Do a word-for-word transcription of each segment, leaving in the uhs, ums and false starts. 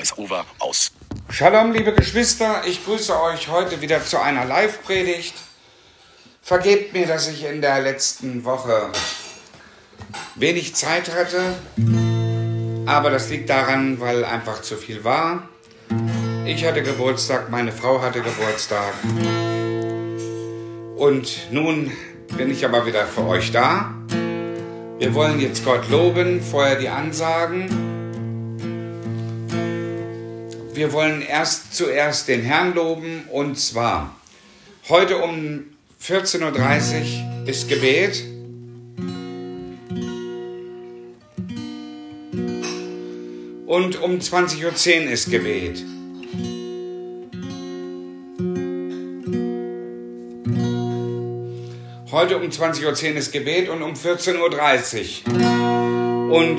Voice-Over aus. Shalom, liebe Geschwister, ich grüße euch heute wieder zu einer Live-Predigt. Vergebt mir, dass ich in der letzten Woche wenig Zeit hatte, aber das liegt daran, weil einfach zu viel war. Ich hatte Geburtstag, meine Frau hatte Geburtstag und nun bin ich aber wieder für euch da. Wir wollen jetzt Gott loben, vorher die Ansagen. Wir wollen erst zuerst den Herrn loben und zwar heute um vierzehn Uhr dreißig ist Gebet. Und um zwanzig Uhr zehn ist Gebet. Heute um zwanzig Uhr zehn ist Gebet und um vierzehn Uhr dreißig. Und,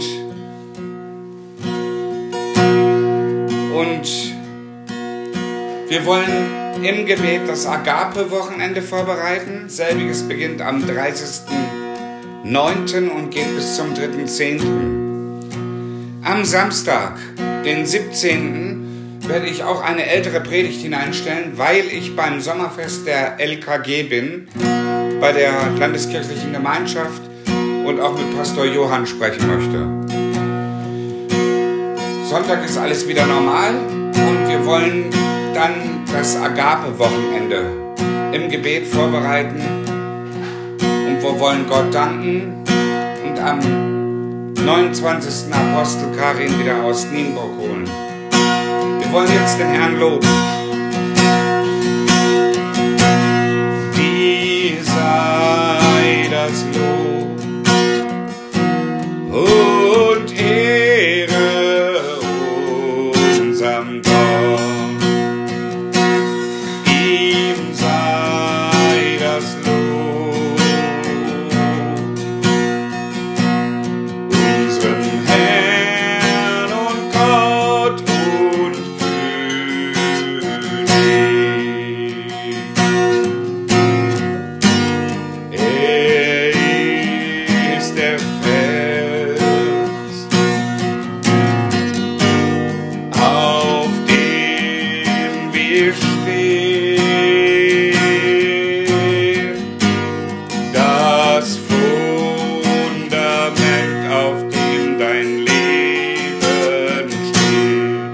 und wir wollen im Gebet das Agape-Wochenende vorbereiten. Selbiges beginnt am dreißigsten neunten und geht bis zum dritten zehnten Am Samstag, den siebzehnten werde ich auch eine ältere Predigt hineinstellen, weil ich beim Sommerfest der L K G bin, bei der Landeskirchlichen Gemeinschaft und auch mit Pastor Johann sprechen möchte. Sonntag ist alles wieder normal und wir wollen dann das Agape-Wochenende im Gebet vorbereiten und wir wollen Gott danken und am neunundzwanzigsten Apostel Karin wieder aus Nienburg holen. Wir wollen jetzt den Herrn loben. Dir sei das Lob und Ehre unserem Gott. Ihm sei das Lob, unserem Herrn und Gott und König. Er ist der Fels, auf dem wir stehen, das Fundament, auf dem dein Leben steht.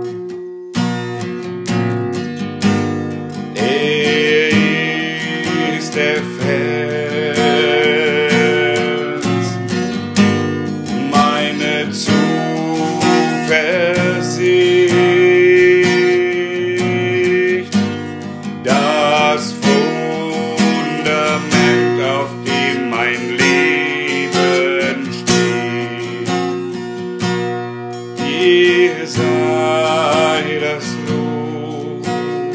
Er ist der Fels, meine Zuversicht, das Fundament, auf dem mein Leben steht. Dir sei das Lob,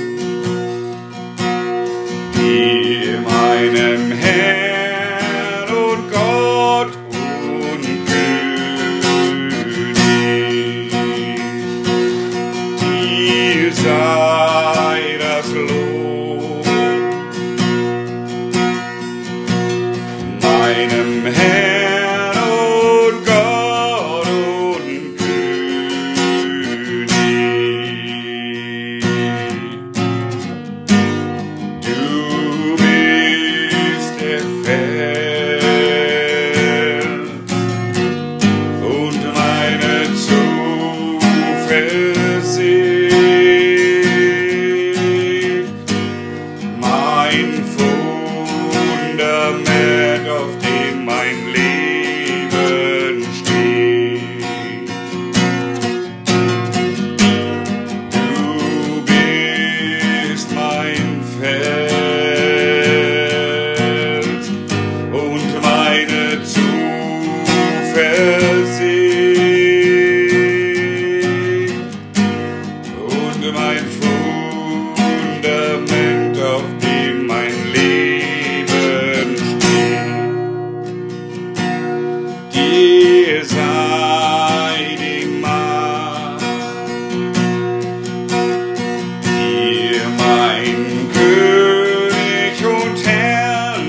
dir meinem Herrn und Gott und König. Dir sei das Lob, meinem Herrn und Gott und König. Du bist der Fels und meine Zuversicht, mein Fundament, auf dem mein Leben steht. Du bist mein Fels und meine Zuversicht und mein Fundament, auf dem mein Leben steht. Dir sei die Macht, dir mein König und Herrn,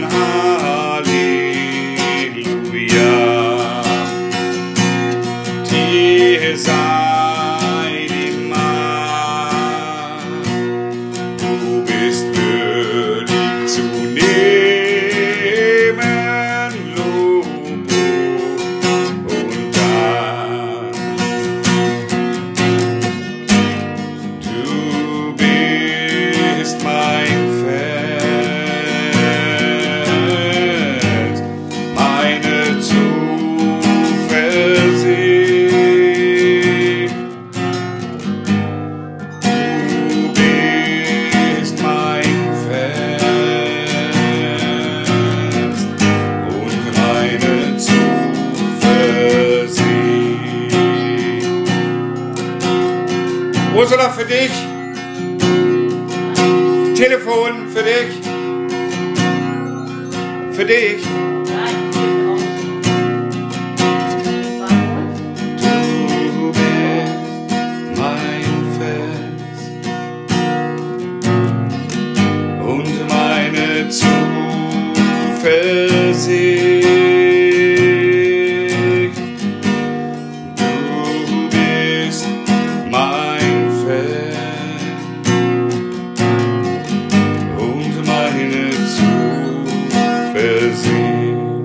Halleluja. Dir sei die Ursula, für dich. Telefon für dich. Für dich. Du bist mein Fels und meine Zuversicht. Du bist mein Fels und meine Zuversicht.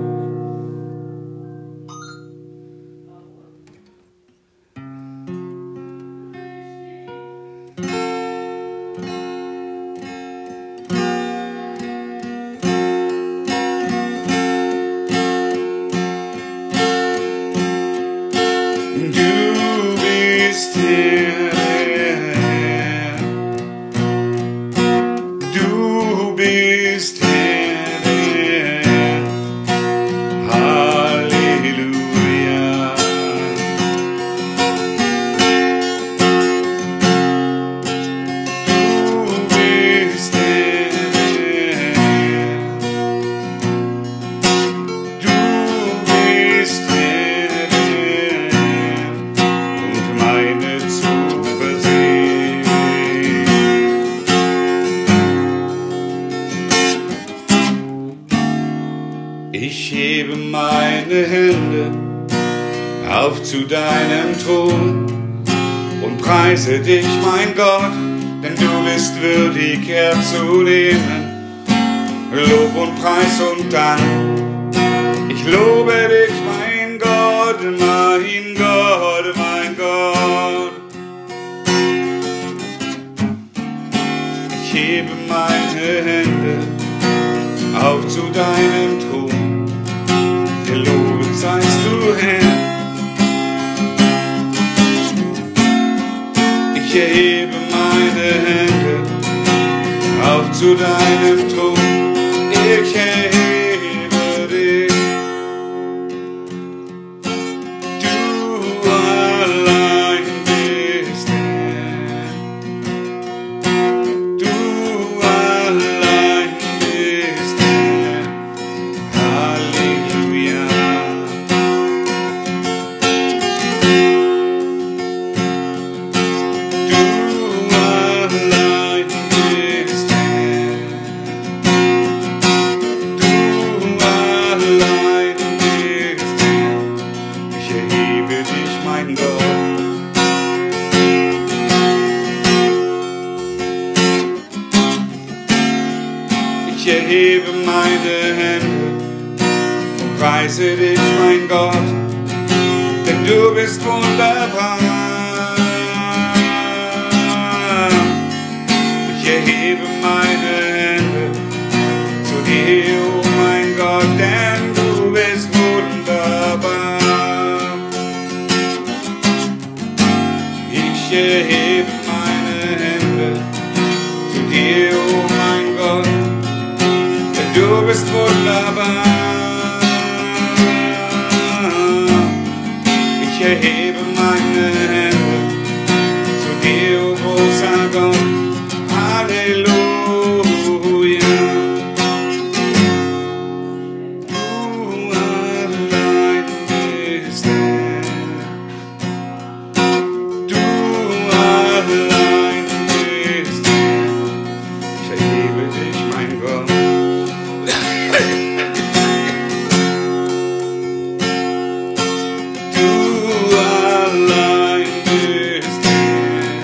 Du bist Herr, Halleluja. Du bist Herr, du bist Herr und meine Zuversicht. Ich hebe meine Hände auf zu deinem Thron und preise dich, mein Gott, denn du bist würdig herzunehmen. Lob und Preis und Dank. Ich lobe dich, mein Gott, mein Gott, mein Gott. Ich hebe meine Hände auf zu deinem Thron. Gelobt seist du, Herr. Ich erhebe meine Hände auf zu deinem Thron. Ich erhebe dich. Du allein bist Herr. Du allein bist Herr. Halleluja. Du allein bist Herr. Du allein bist Herr. Ich erhebe dich, mein Gott. Ich erhebe meine Hände und preise dich, mein Gott, denn du bist wunderbar. Ich erhebe meine Hände zu dir, oh mein Gott, denn du bist wunderbar. Ich erhebe meine Hände zu dir, oh mein Gott, denn du bist wunderbar. Ich erhebe meine Hände zu dir, o großer Gott. Halleluja. Du allein bist Herr. Du allein bist Herr. Ich erhebe dich, mein Gott. Du allein bist Herr.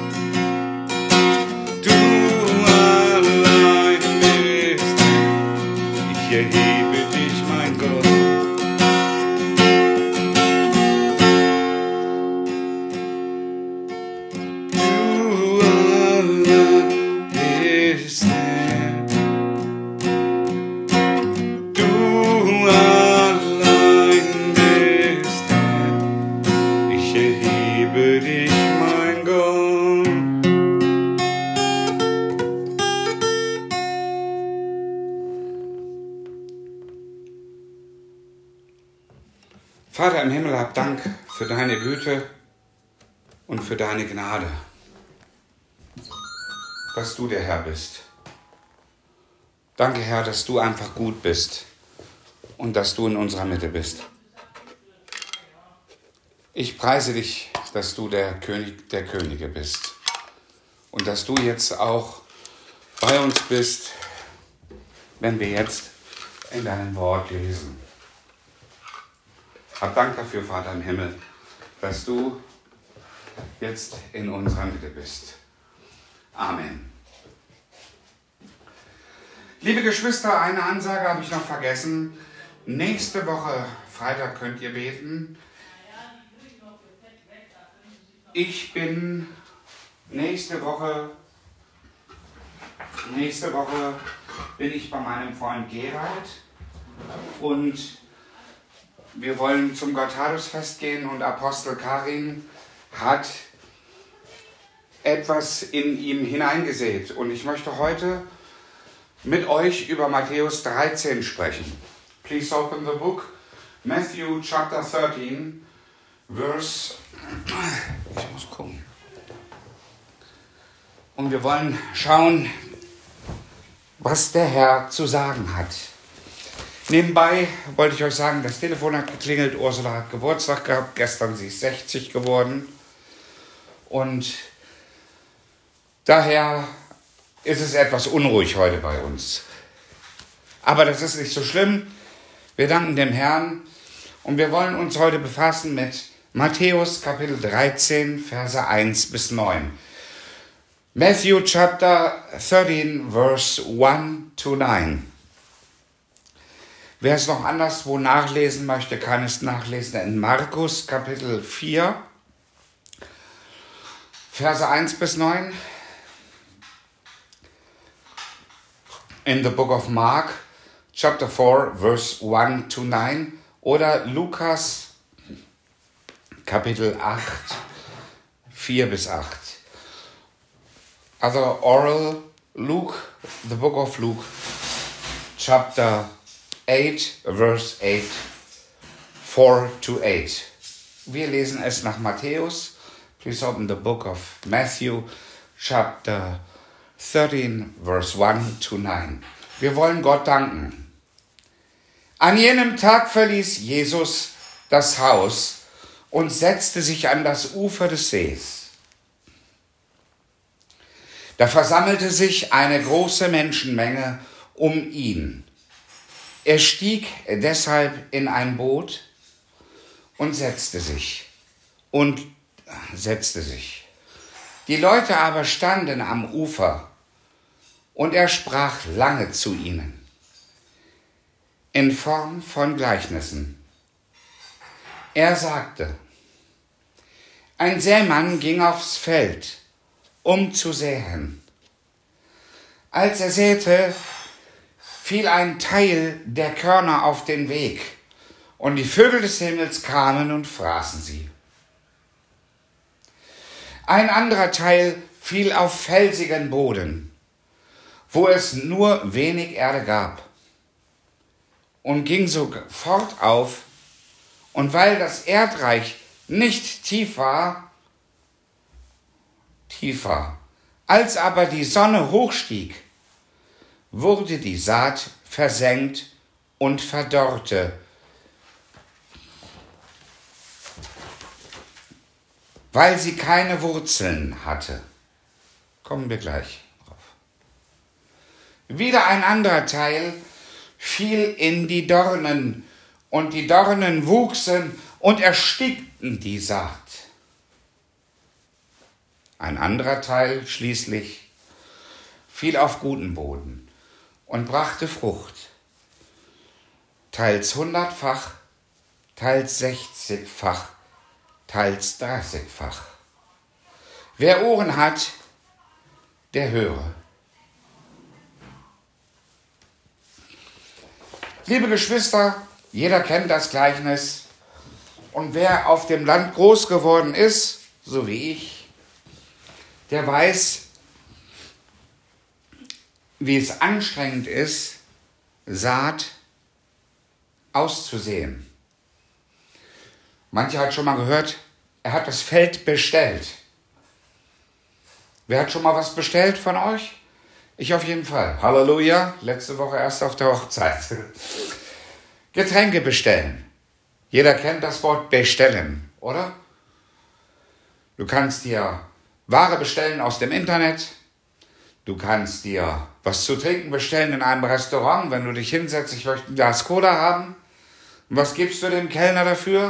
Du allein bist Herr. Ich erhebe dich, mein Gott. Du allein bist Herr. Du allein bist Herr. Ich erhebe dich, mein Gott. Vater im Himmel, hab Dank für deine Güte und für deine Gnade. dass du der Herr bist. Danke, Herr, dass du einfach gut bist und dass du in unserer Mitte bist. Ich preise dich, dass du der König der Könige bist und dass du jetzt auch bei uns bist, wenn wir jetzt in deinem Wort lesen. Hab Dank dafür, Vater im Himmel, dass du jetzt in unserer Mitte bist. Amen. Liebe Geschwister, eine Ansage habe ich noch vergessen. Nächste Woche, Freitag, könnt ihr beten. Ich bin nächste Woche, nächste Woche bin ich bei meinem Freund Gerald und wir wollen zum Gotthardusfest gehen und Apostel Karin hat etwas in ihm hineingesät. Und ich möchte heute mit euch über Matthäus dreizehn sprechen. Please open the book, Matthew chapter thirteen, verse... Ich muss gucken. Und wir wollen schauen, was der Herr zu sagen hat. Nebenbei wollte ich euch sagen, das Telefon hat geklingelt, Ursula hat Geburtstag gehabt, gestern sie ist sechzig geworden. Und daher ist es etwas unruhig heute bei uns. Aber das ist nicht so schlimm. Wir danken dem Herrn und wir wollen uns heute befassen mit Matthäus Kapitel dreizehn, Verse eins bis neun. Matthew chapter thirteen, verse one to nine. Wer es noch anderswo nachlesen möchte, kann es nachlesen in Markus Kapitel vier, Verse eins bis neun. In the book of Mark, chapter four, verse one to nine. Oder Lukas Kapitel acht, vier bis acht. Also oral, Luke, the book of Luke, chapter eight, verse eight, four to eight. Wir lesen es nach Matthäus. Please open the book of Matthew, chapter thirteen, verse one to nine. Wir wollen Gott danken. An jenem Tag verließ Jesus das Haus und setzte sich an das Ufer des Sees. Da versammelte sich eine große Menschenmenge um ihn. Er stieg deshalb in ein Boot und setzte sich. Und setzte sich. Die Leute aber standen am Ufer und er sprach lange zu ihnen, in Form von Gleichnissen. Er sagte, ein Sämann ging aufs Feld, um zu säen. Als er säte, fiel ein Teil der Körner auf den Weg, und die Vögel des Himmels kamen und fraßen sie. Ein anderer Teil fiel auf felsigen Boden, wo es nur wenig Erde gab, und ging sofort auf, und weil das Erdreich nicht tief war, tief war, als aber die Sonne hochstieg, wurde die Saat versenkt und verdorrte, weil sie keine Wurzeln hatte. Kommen wir gleich drauf. Wieder ein anderer Teil fiel in die Dornen, und die Dornen wuchsen und erstickten die Saat. Ein anderer Teil schließlich fiel auf guten Boden und brachte Frucht, teils hundertfach, teils sechzigfach, teils dreißigfach. Wer Ohren hat, der höre. Liebe Geschwister, jeder kennt das Gleichnis. Und wer auf dem Land groß geworden ist, so wie ich, der weiß, wie es anstrengend ist, Saat auszusehen. Mancher hat schon mal gehört, er hat das Feld bestellt. Wer hat schon mal was bestellt von euch? Ich auf jeden Fall. Halleluja. Letzte Woche erst auf der Hochzeit. Getränke bestellen. Jeder kennt das Wort bestellen, oder? Du kannst dir Ware bestellen aus dem Internet. Du kannst dir was zu trinken bestellen in einem Restaurant. Wenn du dich hinsetzt, ich möchte ein Glas Cola haben. Und was gibst du dem Kellner dafür?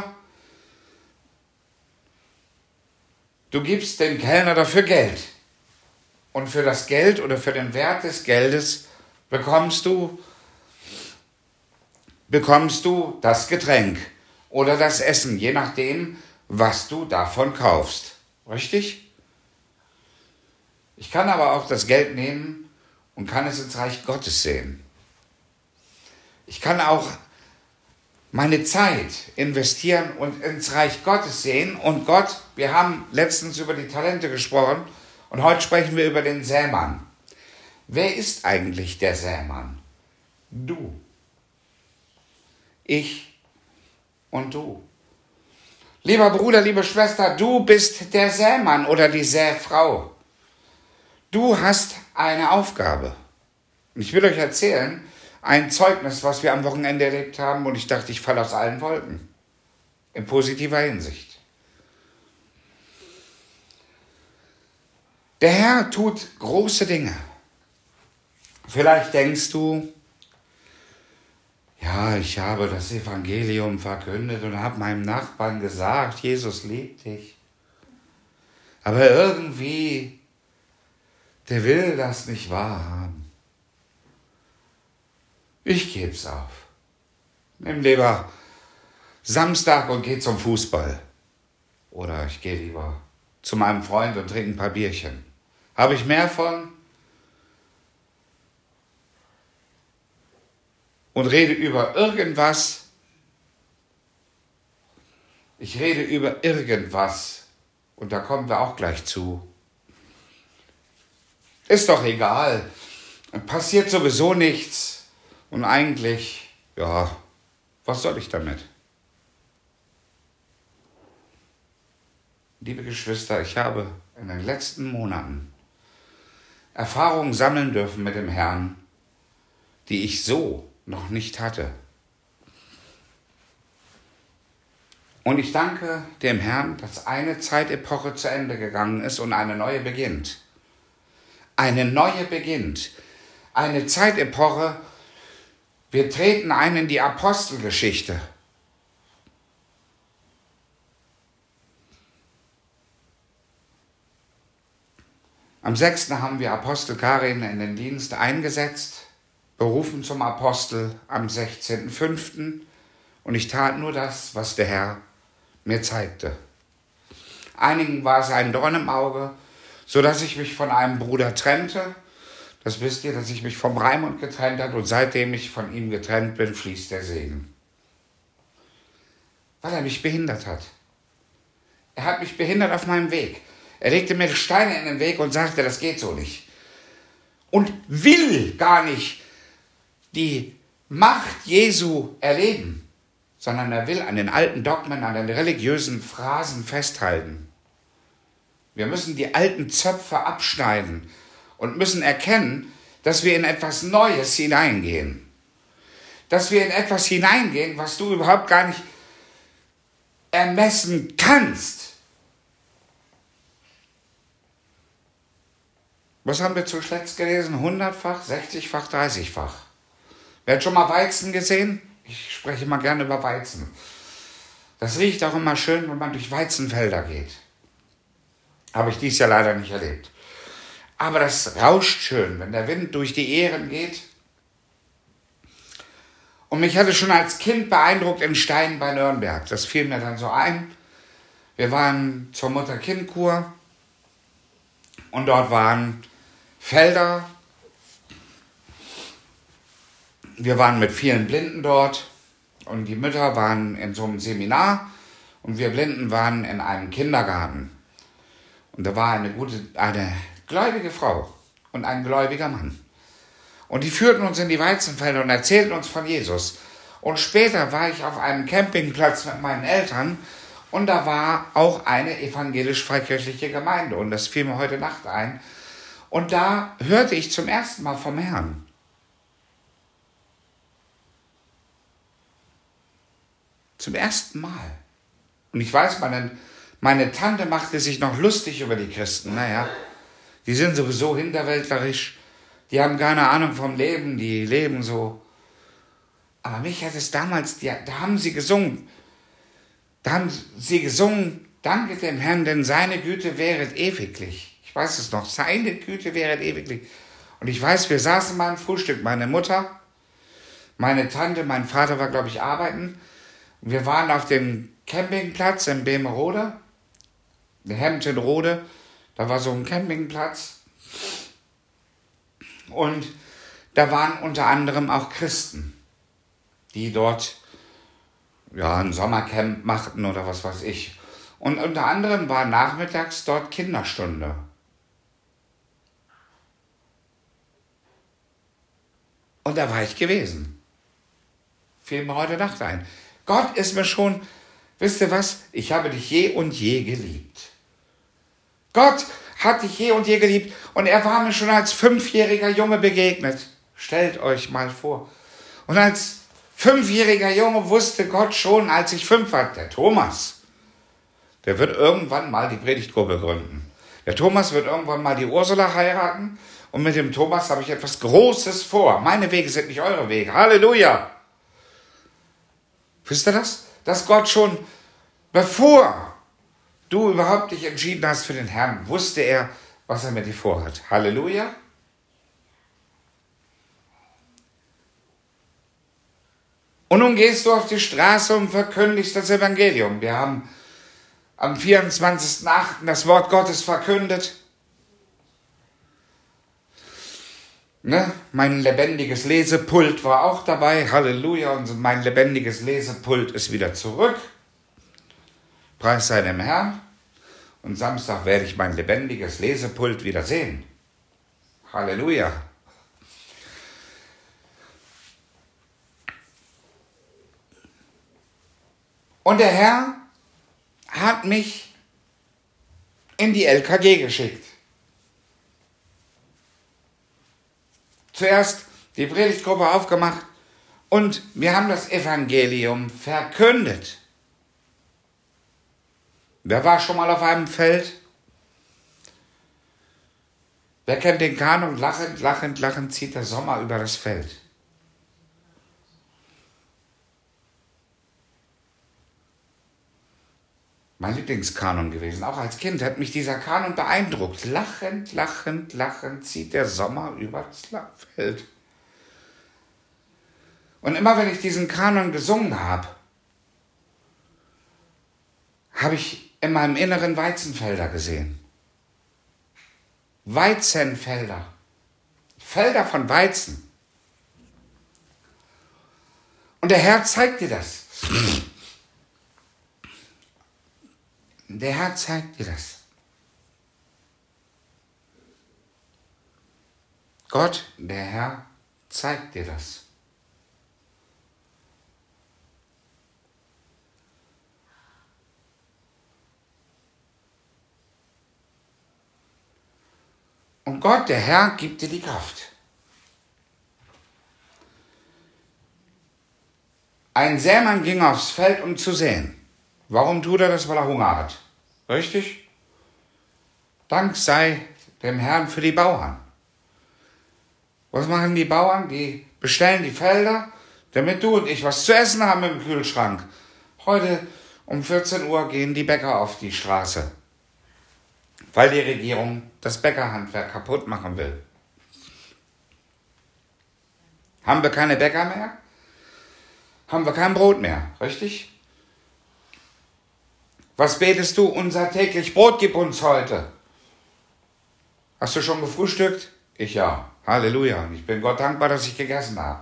Du gibst dem Kellner dafür Geld. Und für das Geld oder für den Wert des Geldes bekommst du, bekommst du das Getränk oder das Essen, je nachdem, was du davon kaufst. Richtig? Ich kann aber auch das Geld nehmen und kann es ins Reich Gottes sehen. Ich kann auch meine Zeit investieren und ins Reich Gottes sehen. Und Gott, wir haben letztens über die Talente gesprochen und heute sprechen wir über den Sämann. Wer ist eigentlich der Sämann? Du. Ich und du. Lieber Bruder, liebe Schwester, du bist der Sämann oder die Säfrau. Du hast eine Aufgabe. Und ich will euch erzählen, ein Zeugnis, was wir am Wochenende erlebt haben, und ich dachte, ich falle aus allen Wolken. In positiver Hinsicht. Der Herr tut große Dinge. Vielleicht denkst du, ja, ich habe das Evangelium verkündet und habe meinem Nachbarn gesagt, Jesus liebt dich. Aber irgendwie, der will das nicht wahrhaben. Ich geb's auf. Nimm lieber Samstag und geh zum Fußball. Oder ich gehe lieber zu meinem Freund und trinke ein paar Bierchen. Habe ich mehr von? Und rede über irgendwas. Ich rede über irgendwas. Und da kommen wir auch gleich zu. Ist doch egal. Passiert sowieso nichts. Und eigentlich, ja, was soll ich damit? Liebe Geschwister, ich habe in den letzten Monaten Erfahrungen sammeln dürfen mit dem Herrn, die ich so noch nicht hatte. Und ich danke dem Herrn, dass eine Zeitepoche zu Ende gegangen ist und eine neue beginnt. Eine neue beginnt. Eine Zeitepoche. Wir treten ein in die Apostelgeschichte. Am sechsten haben wir Apostel Karin in den Dienst eingesetzt, berufen zum Apostel am sechzehnten fünften Und ich tat nur das, was der Herr mir zeigte. Einigen war es ein Dorn im Auge, sodass ich mich von einem Bruder trennte. Das wisst ihr, dass ich mich vom Raimund getrennt habe, und seitdem ich von ihm getrennt bin, fließt der Segen. Weil er mich behindert hat. Er hat mich behindert auf meinem Weg. Er legte mir Steine in den Weg und sagte, das geht so nicht. Und will gar nicht die Macht Jesu erleben, sondern er will an den alten Dogmen, an den religiösen Phrasen festhalten. Wir müssen die alten Zöpfe abschneiden und müssen erkennen, dass wir in etwas Neues hineingehen. Dass wir in etwas hineingehen, was du überhaupt gar nicht ermessen kannst. Was haben wir zuletzt gelesen? hundertfach, sechzigfach, dreißigfach. Wer hat schon mal Weizen gesehen? Ich spreche mal gerne über Weizen. Das riecht auch immer schön, wenn man durch Weizenfelder geht. Habe ich dies Jahr leider nicht erlebt. Aber das rauscht schön, wenn der Wind durch die Ähren geht. Und mich hatte schon als Kind beeindruckt in Stein bei Nürnberg. Das fiel mir dann so ein. Wir waren zur Mutter-Kind-Kur und dort waren Felder. Wir waren mit vielen Blinden dort und die Mütter waren in so einem Seminar und wir Blinden waren in einem Kindergarten. Und da war eine gute, eine gläubige Frau und ein gläubiger Mann. Und die führten uns in die Weizenfelder und erzählten uns von Jesus. Und später war ich auf einem Campingplatz mit meinen Eltern Und da war auch eine evangelisch-freikirchliche Gemeinde. Und das fiel mir heute Nacht ein. Und da hörte ich zum ersten Mal vom Herrn. Zum ersten Mal. Und ich weiß, meine, meine Tante machte sich noch lustig über die Christen. Naja, die sind sowieso hinterwäldlerisch. Die haben keine Ahnung vom Leben. Die leben so. Aber mich hat es damals, die, da haben sie gesungen. Da haben sie gesungen, danke dem Herrn, denn seine Güte wäret ewiglich. Ich weiß es noch, seine Güte wäret ewiglich. Und ich weiß, wir saßen beim Frühstück, meine Mutter, meine Tante, mein Vater war, glaube ich, arbeiten. Wir waren auf dem Campingplatz in Bemerode, in Hemtenrode, da war so ein Campingplatz. Und da waren unter anderem auch Christen, die dort ja, ein Sommercamp machten oder was weiß ich. Und unter anderem war nachmittags dort Kinderstunde. Und da war ich gewesen. Fiel mir heute Nacht ein. Gott ist mir schon, wisst ihr was? Ich habe dich je und je geliebt. Gott hat dich je und je geliebt. Und er war mir schon als fünfjähriger Junge begegnet. Stellt euch mal vor. Und als fünfjähriger Junge wusste Gott schon, als ich fünf war, der Thomas, der wird irgendwann mal die Predigtgruppe gründen. Der Thomas wird irgendwann mal die Ursula heiraten und mit dem Thomas habe ich etwas Großes vor. Meine Wege sind nicht eure Wege. Halleluja! Wisst ihr das? Dass Gott schon, bevor du überhaupt dich entschieden hast für den Herrn, wusste er, was er mit dir vorhat. Halleluja! Und nun gehst du auf die Straße und verkündigst das Evangelium. Wir haben am vierundzwanzigsten achten das Wort Gottes verkündet. Ne? Mein lebendiges Lesepult war auch dabei. Halleluja. Und mein lebendiges Lesepult ist wieder zurück. Preis sei dem Herrn. Und Samstag werde ich mein lebendiges Lesepult wieder sehen. Halleluja. Und der Herr hat mich in die L K G geschickt. Zuerst die Predigtgruppe aufgemacht und wir haben das Evangelium verkündet. Wer war schon mal auf einem Feld? Wer kennt den Kanon? Lachend, lachend, lachend zieht der Sommer über das Feld. Mein Lieblingskanon gewesen, auch als Kind hat mich dieser Kanon beeindruckt. Lachend, lachend, lachend zieht der Sommer über das Feld. Und immer wenn ich diesen Kanon gesungen habe, habe ich in meinem Inneren Weizenfelder gesehen. Weizenfelder. Felder von Weizen. Und der Herr zeigt dir das. Der Herr zeigt dir das. Gott, der Herr, zeigt dir das. Und Gott, der Herr, gibt dir die Kraft. Ein Sämann ging aufs Feld, um zu säen. Warum tut er das? Weil er Hunger hat. Richtig? Dank sei dem Herrn für die Bauern. Was machen die Bauern? Die bestellen die Felder, damit du und ich was zu essen haben im Kühlschrank. Heute um vierzehn Uhr gehen die Bäcker auf die Straße, weil die Regierung das Bäckerhandwerk kaputt machen will. Haben wir keine Bäcker mehr? Haben wir kein Brot mehr, richtig? Was betest du? Unser täglich Brot gib uns heute. Hast du schon gefrühstückt? Ich ja. Halleluja. Ich bin Gott dankbar, dass ich gegessen habe.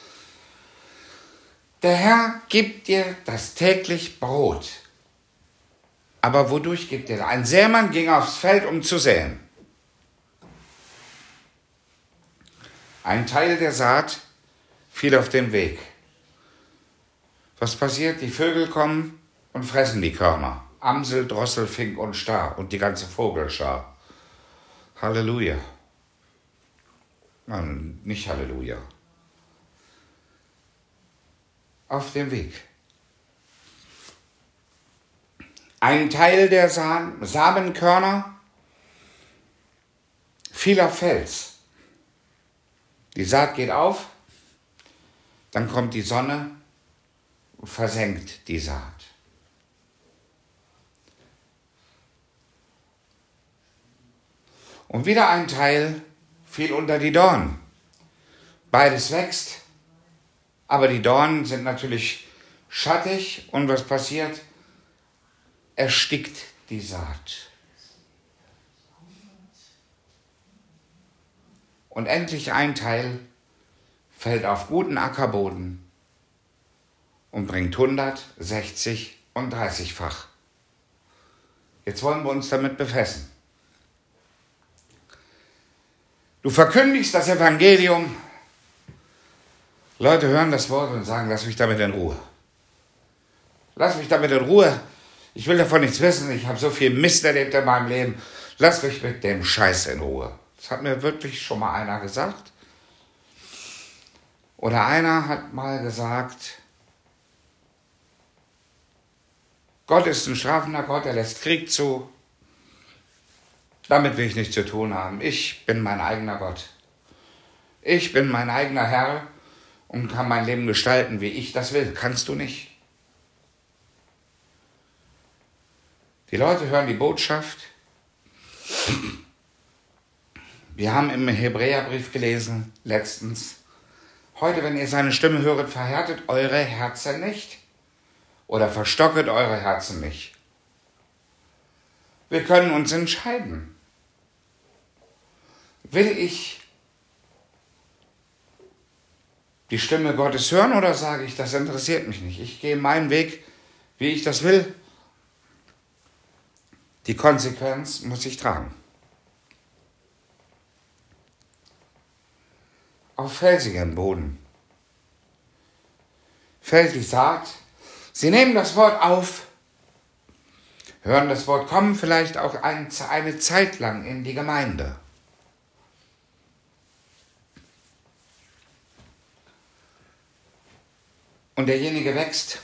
Der Herr gibt dir das täglich Brot. Aber wodurch gibt er? Ein Sämann ging aufs Feld, um zu säen. Ein Teil der Saat fiel auf den Weg. Was passiert? Die Vögel kommen und fressen die Körner. Amsel, Drossel, Fink und Star und die ganze Vogelschar. Halleluja. Nein, nicht Halleluja. Auf dem Weg. Ein Teil der Samenkörner fiel auf Fels. Die Saat geht auf, dann kommt die Sonne und versenkt die Saat. Und wieder ein Teil fiel unter die Dornen. Beides wächst, aber die Dornen sind natürlich schattig und was passiert? Erstickt die Saat. Und endlich ein Teil fällt auf guten Ackerboden und bringt hundert, sechzig und dreißigfach. Jetzt wollen wir uns damit befassen. Du verkündigst das Evangelium. Leute hören das Wort und sagen, lass mich damit in Ruhe. Lass mich damit in Ruhe. Ich will davon nichts wissen. Ich habe so viel Mist erlebt in meinem Leben. Lass mich mit dem Scheiß in Ruhe. Das hat mir wirklich schon mal einer gesagt. Oder einer hat mal gesagt, Gott ist ein strafender Gott, er lässt Krieg zu. Damit will ich nichts zu tun haben. Ich bin mein eigener Gott. Ich bin mein eigener Herr und kann mein Leben gestalten, wie ich das will. Kannst du nicht. Die Leute hören die Botschaft. Wir haben im Hebräerbrief gelesen, letztens, heute, wenn ihr seine Stimme höret, verhärtet eure Herzen nicht oder verstocket eure Herzen nicht. Wir können uns entscheiden. Will ich die Stimme Gottes hören oder sage ich, das interessiert mich nicht. Ich gehe meinen Weg, wie ich das will. Die Konsequenz muss ich tragen. Auf felsigem Boden fällt die Saat. Sie nehmen das Wort auf, hören das Wort, kommen vielleicht auch ein, eine Zeit lang in die Gemeinde. Und derjenige wächst.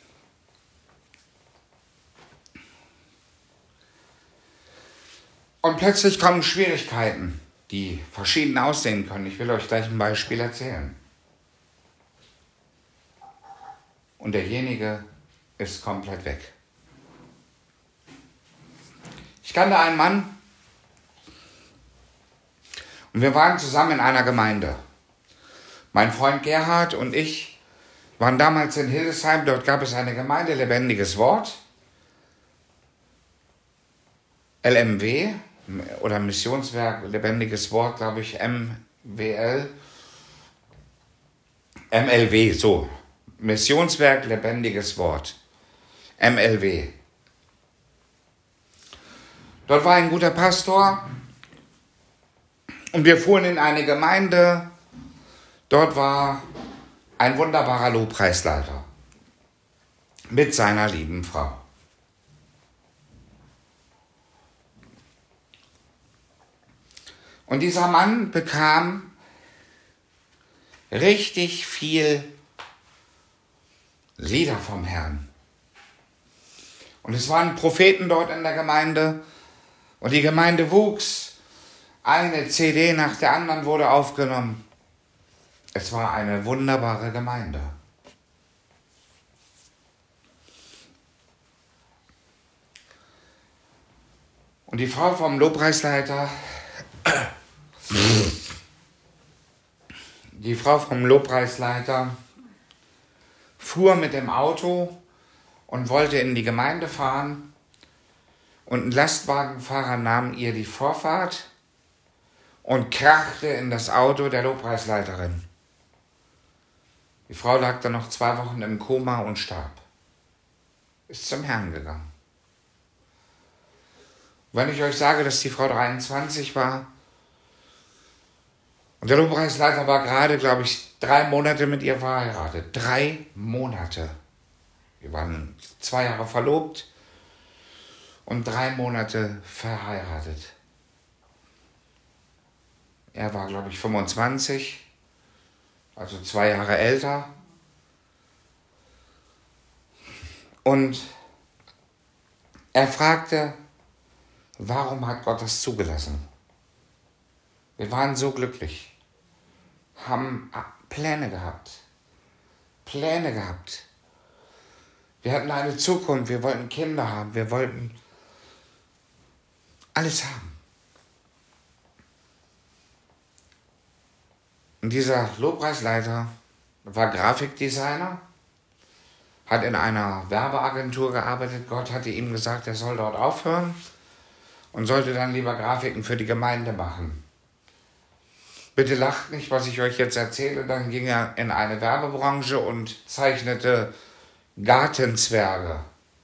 Und plötzlich kommen Schwierigkeiten, die verschieden aussehen können. Ich will euch gleich ein Beispiel erzählen. Und derjenige ist komplett weg. Ich kannte einen Mann und wir waren zusammen in einer Gemeinde. Mein Freund Gerhard und ich waren damals in Hildesheim, dort gab es eine Gemeinde, Lebendiges Wort, L M W oder Missionswerk, Lebendiges Wort, glaube ich, M W L, M L W, so, Missionswerk, Lebendiges Wort, M L W. Dort war ein guter Pastor und wir fuhren in eine Gemeinde, dort war ein wunderbarer Lobpreisleiter mit seiner lieben Frau. Und dieser Mann bekam richtig viel Lieder vom Herrn. Und es waren Propheten dort in der Gemeinde und die Gemeinde wuchs. Eine C D nach der anderen wurde aufgenommen. Es war eine wunderbare Gemeinde. Und die Frau vom Lobpreisleiter, die Frau vom Lobpreisleiter fuhr mit dem Auto und wollte in die Gemeinde fahren. Und ein Lastwagenfahrer nahm ihr die Vorfahrt und krachte in das Auto der Lobpreisleiterin. Die Frau lag dann noch zwei Wochen im Koma und starb. Ist zum Herrn gegangen. Wenn ich euch sage, dass die Frau dreiundzwanzig war und der Lobpreisleiter war gerade, glaube ich, drei Monate mit ihr verheiratet. Drei Monate. Wir waren zwei Jahre verlobt und drei Monate verheiratet. Er war, glaube ich, fünfundzwanzig, also zwei Jahre älter. Und er fragte, warum hat Gott das zugelassen? Wir waren so glücklich, haben Pläne gehabt, Pläne gehabt. Wir hatten eine Zukunft, wir wollten Kinder haben, wir wollten alles haben. Und dieser Lobpreisleiter war Grafikdesigner, hat in einer Werbeagentur gearbeitet. Gott hatte ihm gesagt, er soll dort aufhören und sollte dann lieber Grafiken für die Gemeinde machen. Bitte lacht nicht, was ich euch jetzt erzähle. Dann ging er in eine Werbebranche und zeichnete Gartenzwerge.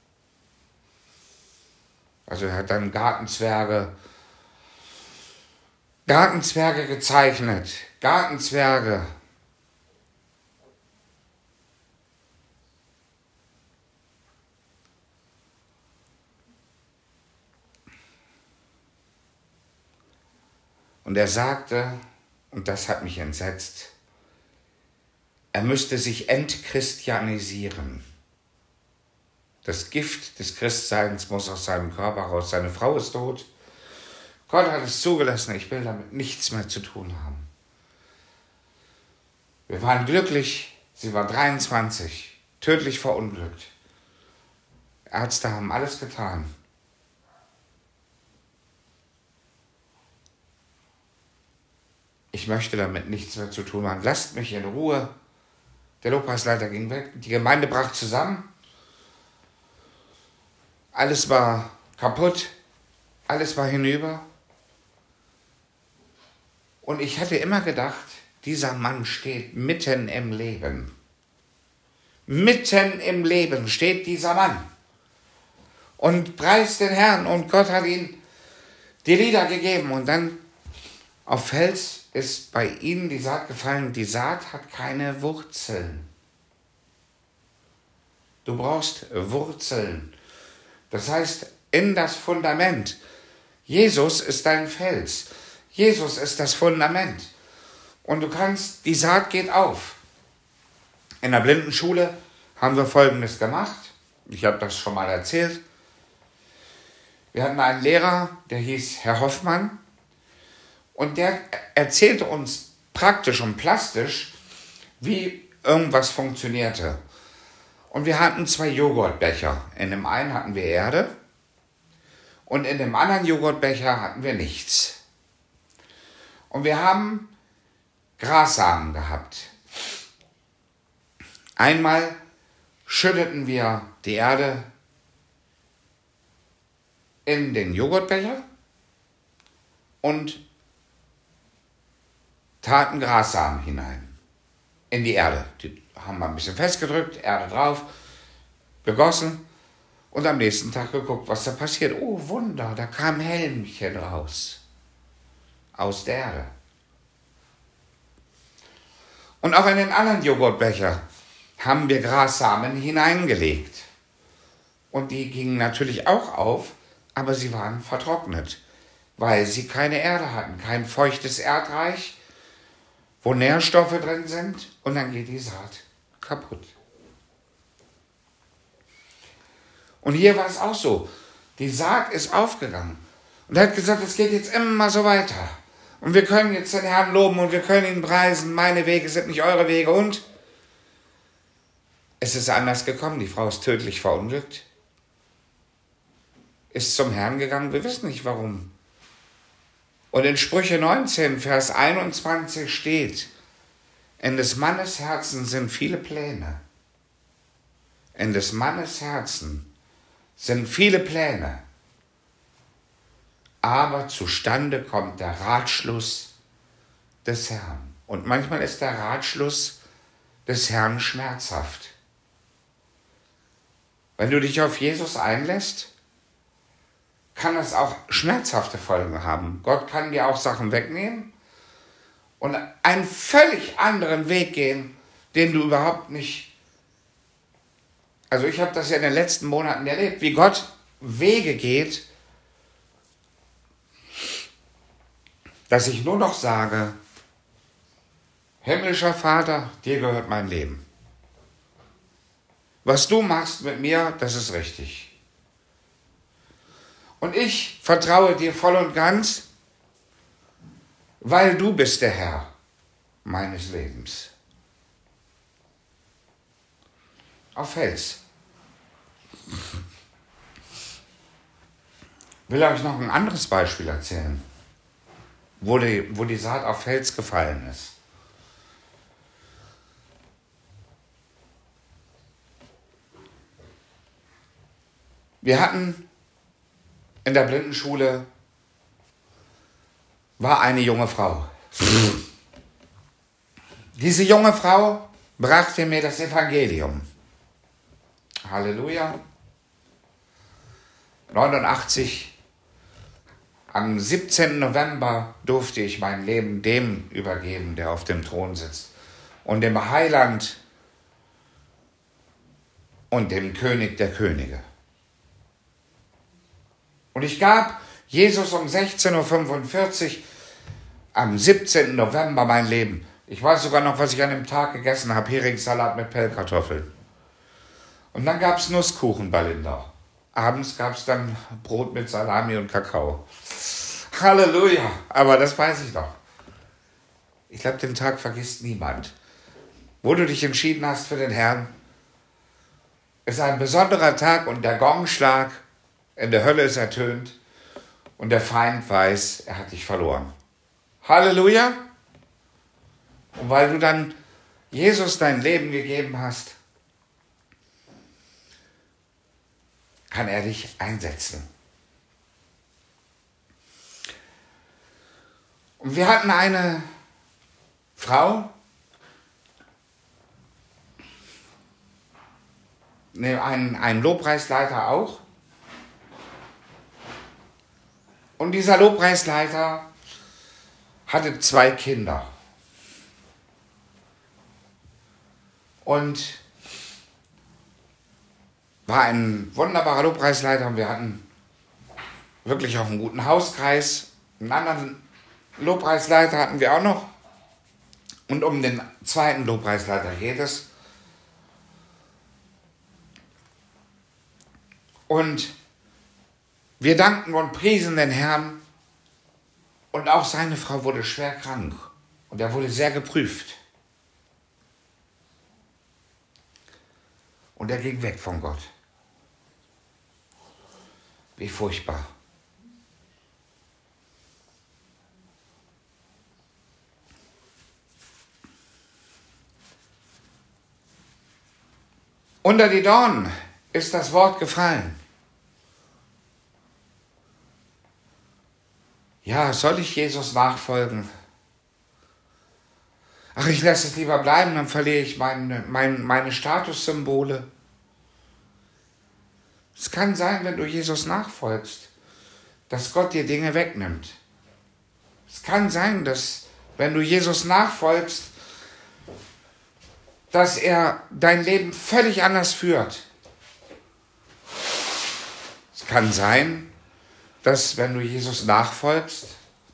Also er hat dann Gartenzwerge, Gartenzwerge gezeichnet. Gartenzwerge. Und er sagte, und das hat mich entsetzt, er müsste sich entchristianisieren. Das Gift des Christseins muss aus seinem Körper raus. Seine Frau ist tot. Gott hat es zugelassen. Ich will damit nichts mehr zu tun haben. Wir waren glücklich. Sie war dreiundzwanzig, tödlich verunglückt. Ärzte haben alles getan. Ich möchte damit nichts mehr zu tun haben. Lasst mich in Ruhe. Der Lobpreisleiter ging weg. Die Gemeinde brach zusammen. Alles war kaputt. Alles war hinüber. Und ich hatte immer gedacht, dieser Mann steht mitten im Leben. Mitten im Leben steht dieser Mann. Und preist den Herrn. Und Gott hat ihm die Lieder gegeben. Und dann auf Fels ist bei ihnen die Saat gefallen. Die Saat hat keine Wurzeln. Du brauchst Wurzeln. Das heißt, in das Fundament. Jesus ist dein Fels. Jesus ist das Fundament. Und du kannst, die Saat geht auf. In der Blindenschule haben wir Folgendes gemacht. Ich habe das schon mal erzählt. Wir hatten einen Lehrer, der hieß Herr Hoffmann. Und der erzählte uns praktisch und plastisch, wie irgendwas funktionierte. Und wir hatten zwei Joghurtbecher. In dem einen hatten wir Erde und in dem anderen Joghurtbecher hatten wir nichts. Und wir haben Grassamen gehabt. Einmal schütteten wir die Erde in den Joghurtbecher und taten Grassamen hinein, in die Erde. Die haben wir ein bisschen festgedrückt, Erde drauf, gegossen und am nächsten Tag geguckt, was da passiert. Oh Wunder, da kam Helmchen raus, aus der Erde. Und auch in den anderen Joghurtbecher haben wir Grassamen hineingelegt. Und die gingen natürlich auch auf, aber sie waren vertrocknet, weil sie keine Erde hatten, kein feuchtes Erdreich, wo Nährstoffe drin sind, und dann geht die Saat kaputt. Und hier war es auch so. Die Saat ist aufgegangen und er hat gesagt, es geht jetzt immer so weiter. Und wir können jetzt den Herrn loben und wir können ihn preisen. Meine Wege sind nicht eure Wege. Und es ist anders gekommen. Die Frau ist tödlich verunglückt. Ist zum Herrn gegangen. Wir wissen nicht warum. Und in Sprüche neunzehn, Vers einundzwanzig steht, in des Mannes Herzen sind viele Pläne. In des Mannes Herzen sind viele Pläne. Aber zustande kommt der Ratschluss des Herrn. Und manchmal ist der Ratschluss des Herrn schmerzhaft. Wenn du dich auf Jesus einlässt, kann das auch schmerzhafte Folgen haben. Gott kann dir auch Sachen wegnehmen und einen völlig anderen Weg gehen, den du überhaupt nicht... Also ich habe das ja in den letzten Monaten erlebt, wie Gott Wege geht, dass ich nur noch sage, himmlischer Vater, dir gehört mein Leben. Was du machst mit mir, das ist richtig. Und ich vertraue dir voll und ganz, weil du bist der Herr meines Lebens. Auf Fels. Ich will euch noch ein anderes Beispiel erzählen, wo die, wo die Saat auf Fels gefallen ist. Wir hatten in der Blindenschule war eine junge Frau. Diese junge Frau brachte mir das Evangelium. Halleluja. neunundachtzig, am siebzehnten November durfte ich mein Leben dem übergeben, der auf dem Thron sitzt, und dem Heiland und dem König der Könige. Und ich gab Jesus um sechzehn Uhr fünfundvierzig am siebzehnten November mein Leben. Ich weiß sogar noch, was ich an dem Tag gegessen habe. Heringssalat mit Pellkartoffeln. Und dann gab es Nusskuchen bei Linda. Abends gab es dann Brot mit Salami und Kakao. Halleluja! Aber das weiß ich noch. Ich glaube, den Tag vergisst niemand. Wo du dich entschieden hast für den Herrn, ist ein besonderer Tag und der Gongschlag in der Hölle ist ertönt und der Feind weiß, er hat dich verloren. Halleluja! Und weil du dann Jesus dein Leben gegeben hast, kann er dich einsetzen. Und wir hatten eine Frau, ne, einen, einen Lobpreisleiter auch. Und dieser Lobpreisleiter hatte zwei Kinder. Und war ein wunderbarer Lobpreisleiter und wir hatten wirklich auch einen guten Hauskreis. Einen anderen Lobpreisleiter hatten wir auch noch. Und um den zweiten Lobpreisleiter geht es. Und wir dankten und priesen den Herrn. Und auch seine Frau wurde schwer krank. Und er wurde sehr geprüft. Und er ging weg von Gott. Wie furchtbar. Unter die Dornen ist das Wort gefallen. Ja, soll ich Jesus nachfolgen? Ach, ich lasse es lieber bleiben, dann verliere ich meine, meine, meine Statussymbole. Es kann sein, wenn du Jesus nachfolgst, dass Gott dir Dinge wegnimmt. Es kann sein, dass, wenn du Jesus nachfolgst, dass er dein Leben völlig anders führt. Es kann sein, dass, wenn du Jesus nachfolgst,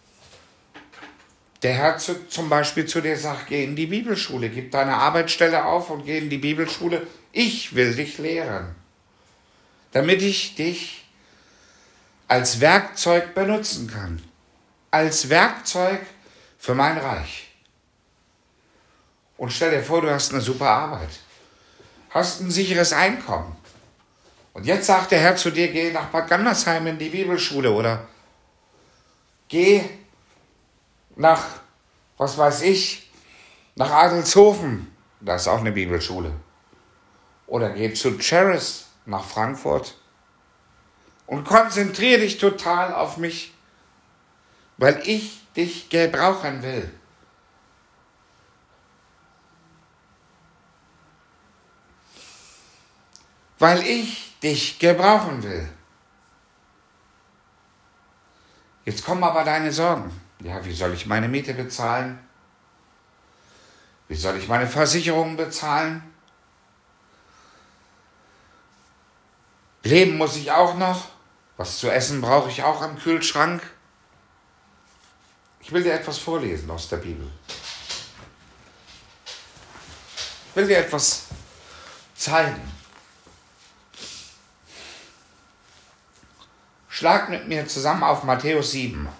der Herr zu, zum Beispiel zu dir sagt, geh in die Bibelschule, gib deine Arbeitsstelle auf und geh in die Bibelschule. Ich will dich lehren, damit ich dich als Werkzeug benutzen kann. Als Werkzeug für mein Reich. Und stell dir vor, du hast eine super Arbeit. Hast ein sicheres Einkommen. Und jetzt sagt der Herr zu dir, geh nach Bad Gandersheim in die Bibelschule oder geh nach, was weiß ich, nach Adelshofen, da ist auch eine Bibelschule. Oder geh zu Charis nach Frankfurt und konzentriere dich total auf mich, weil ich dich gebrauchen will. Weil ich dich gebrauchen will. Jetzt kommen aber deine Sorgen. Ja, wie soll ich meine Miete bezahlen? Wie soll ich meine Versicherung bezahlen? Leben muss ich auch noch. Was zu essen brauche ich auch am Kühlschrank. Ich will dir etwas vorlesen aus der Bibel. Ich will dir etwas zeigen. Schlag mit mir zusammen auf Matthäus sieben.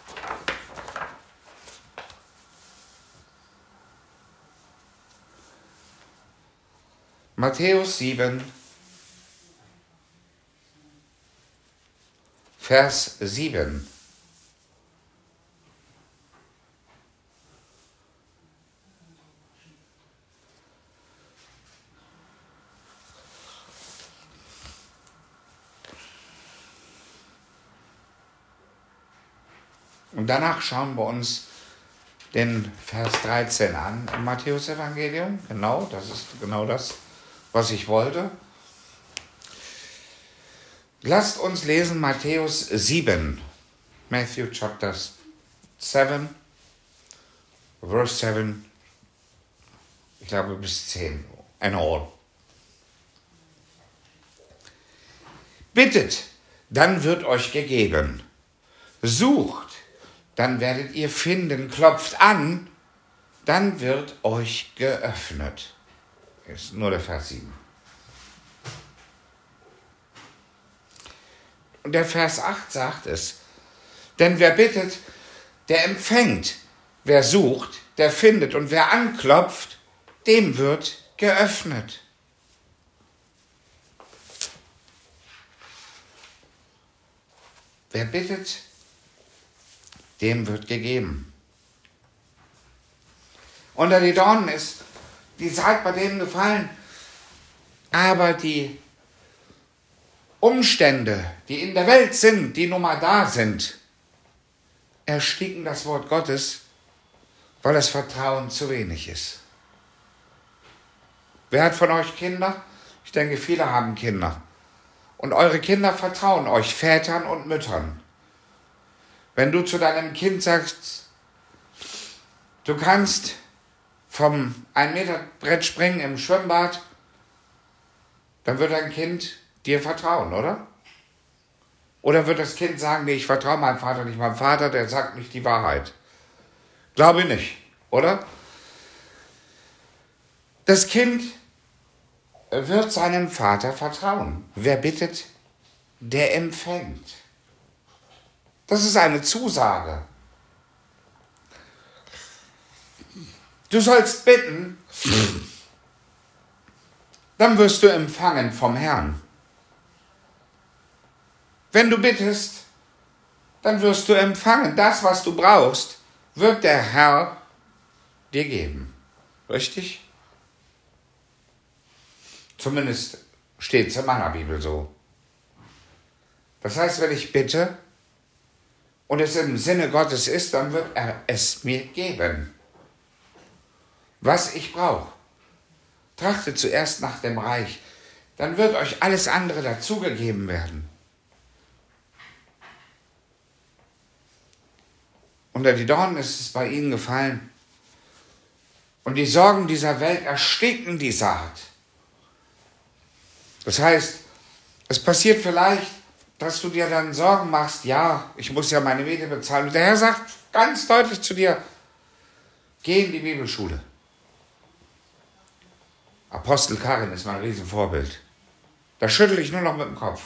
Matthäus sieben, Vers sieben. Und danach schauen wir uns den Vers dreizehn an im Matthäus-Evangelium. Genau, das ist genau das, was ich wollte. Lasst uns lesen Matthäus sieben. Matthew chapter seven, verse seven, ich glaube bis zehn, and all. Bittet, dann wird euch gegeben. Sucht, dann werdet ihr finden. Klopft an, dann wird euch geöffnet. Ist nur der Vers sieben. Und der Vers acht sagt es. Denn wer bittet, der empfängt. Wer sucht, der findet. Und wer anklopft, dem wird geöffnet. Wer bittet, dem wird gegeben. Unter die Dornen ist die Saat bei denen gefallen, aber die Umstände, die in der Welt sind, die nun mal da sind, ersticken das Wort Gottes, weil das Vertrauen zu wenig ist. Wer hat von euch Kinder? Ich denke, viele haben Kinder. Und eure Kinder vertrauen euch, Vätern und Müttern. Wenn du zu deinem Kind sagst, du kannst vom ein Meter Brett springen im Schwimmbad, dann wird dein Kind dir vertrauen, oder? Oder wird das Kind sagen, nee, ich vertraue meinem Vater nicht, mein Vater, der sagt nicht die Wahrheit. Glaube ich nicht, oder? Das Kind wird seinem Vater vertrauen. Wer bittet, der empfängt. Das ist eine Zusage. Du sollst bitten, dann wirst du empfangen vom Herrn. Wenn du bittest, dann wirst du empfangen. Das, was du brauchst, wird der Herr dir geben. Richtig? Zumindest steht es in meiner Bibel so. Das heißt, wenn ich bitte und es im Sinne Gottes ist, dann wird er es mir geben. Was ich brauche. Trachtet zuerst nach dem Reich, dann wird euch alles andere dazugegeben werden. Unter die Dornen ist es bei ihnen gefallen. Und die Sorgen dieser Welt ersticken die Saat. Das heißt, es passiert vielleicht, dass du dir dann Sorgen machst, ja, ich muss ja meine Miete bezahlen. Und der Herr sagt ganz deutlich zu dir, geh in die Bibelschule. Apostel Karin ist mein Riesenvorbild. Da schüttel ich nur noch mit dem Kopf.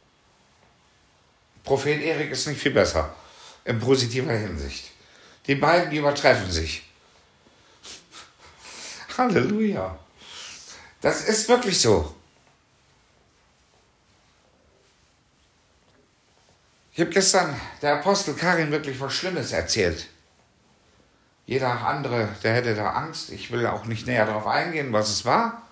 Prophet Erik ist nicht viel besser, in positiver Hinsicht. Die beiden, die übertreffen sich. Halleluja. Das ist wirklich so. Ich habe gestern der Apostel Karin wirklich was Schlimmes erzählt. Jeder andere, der hätte da Angst. Ich will auch nicht näher darauf eingehen, was es war.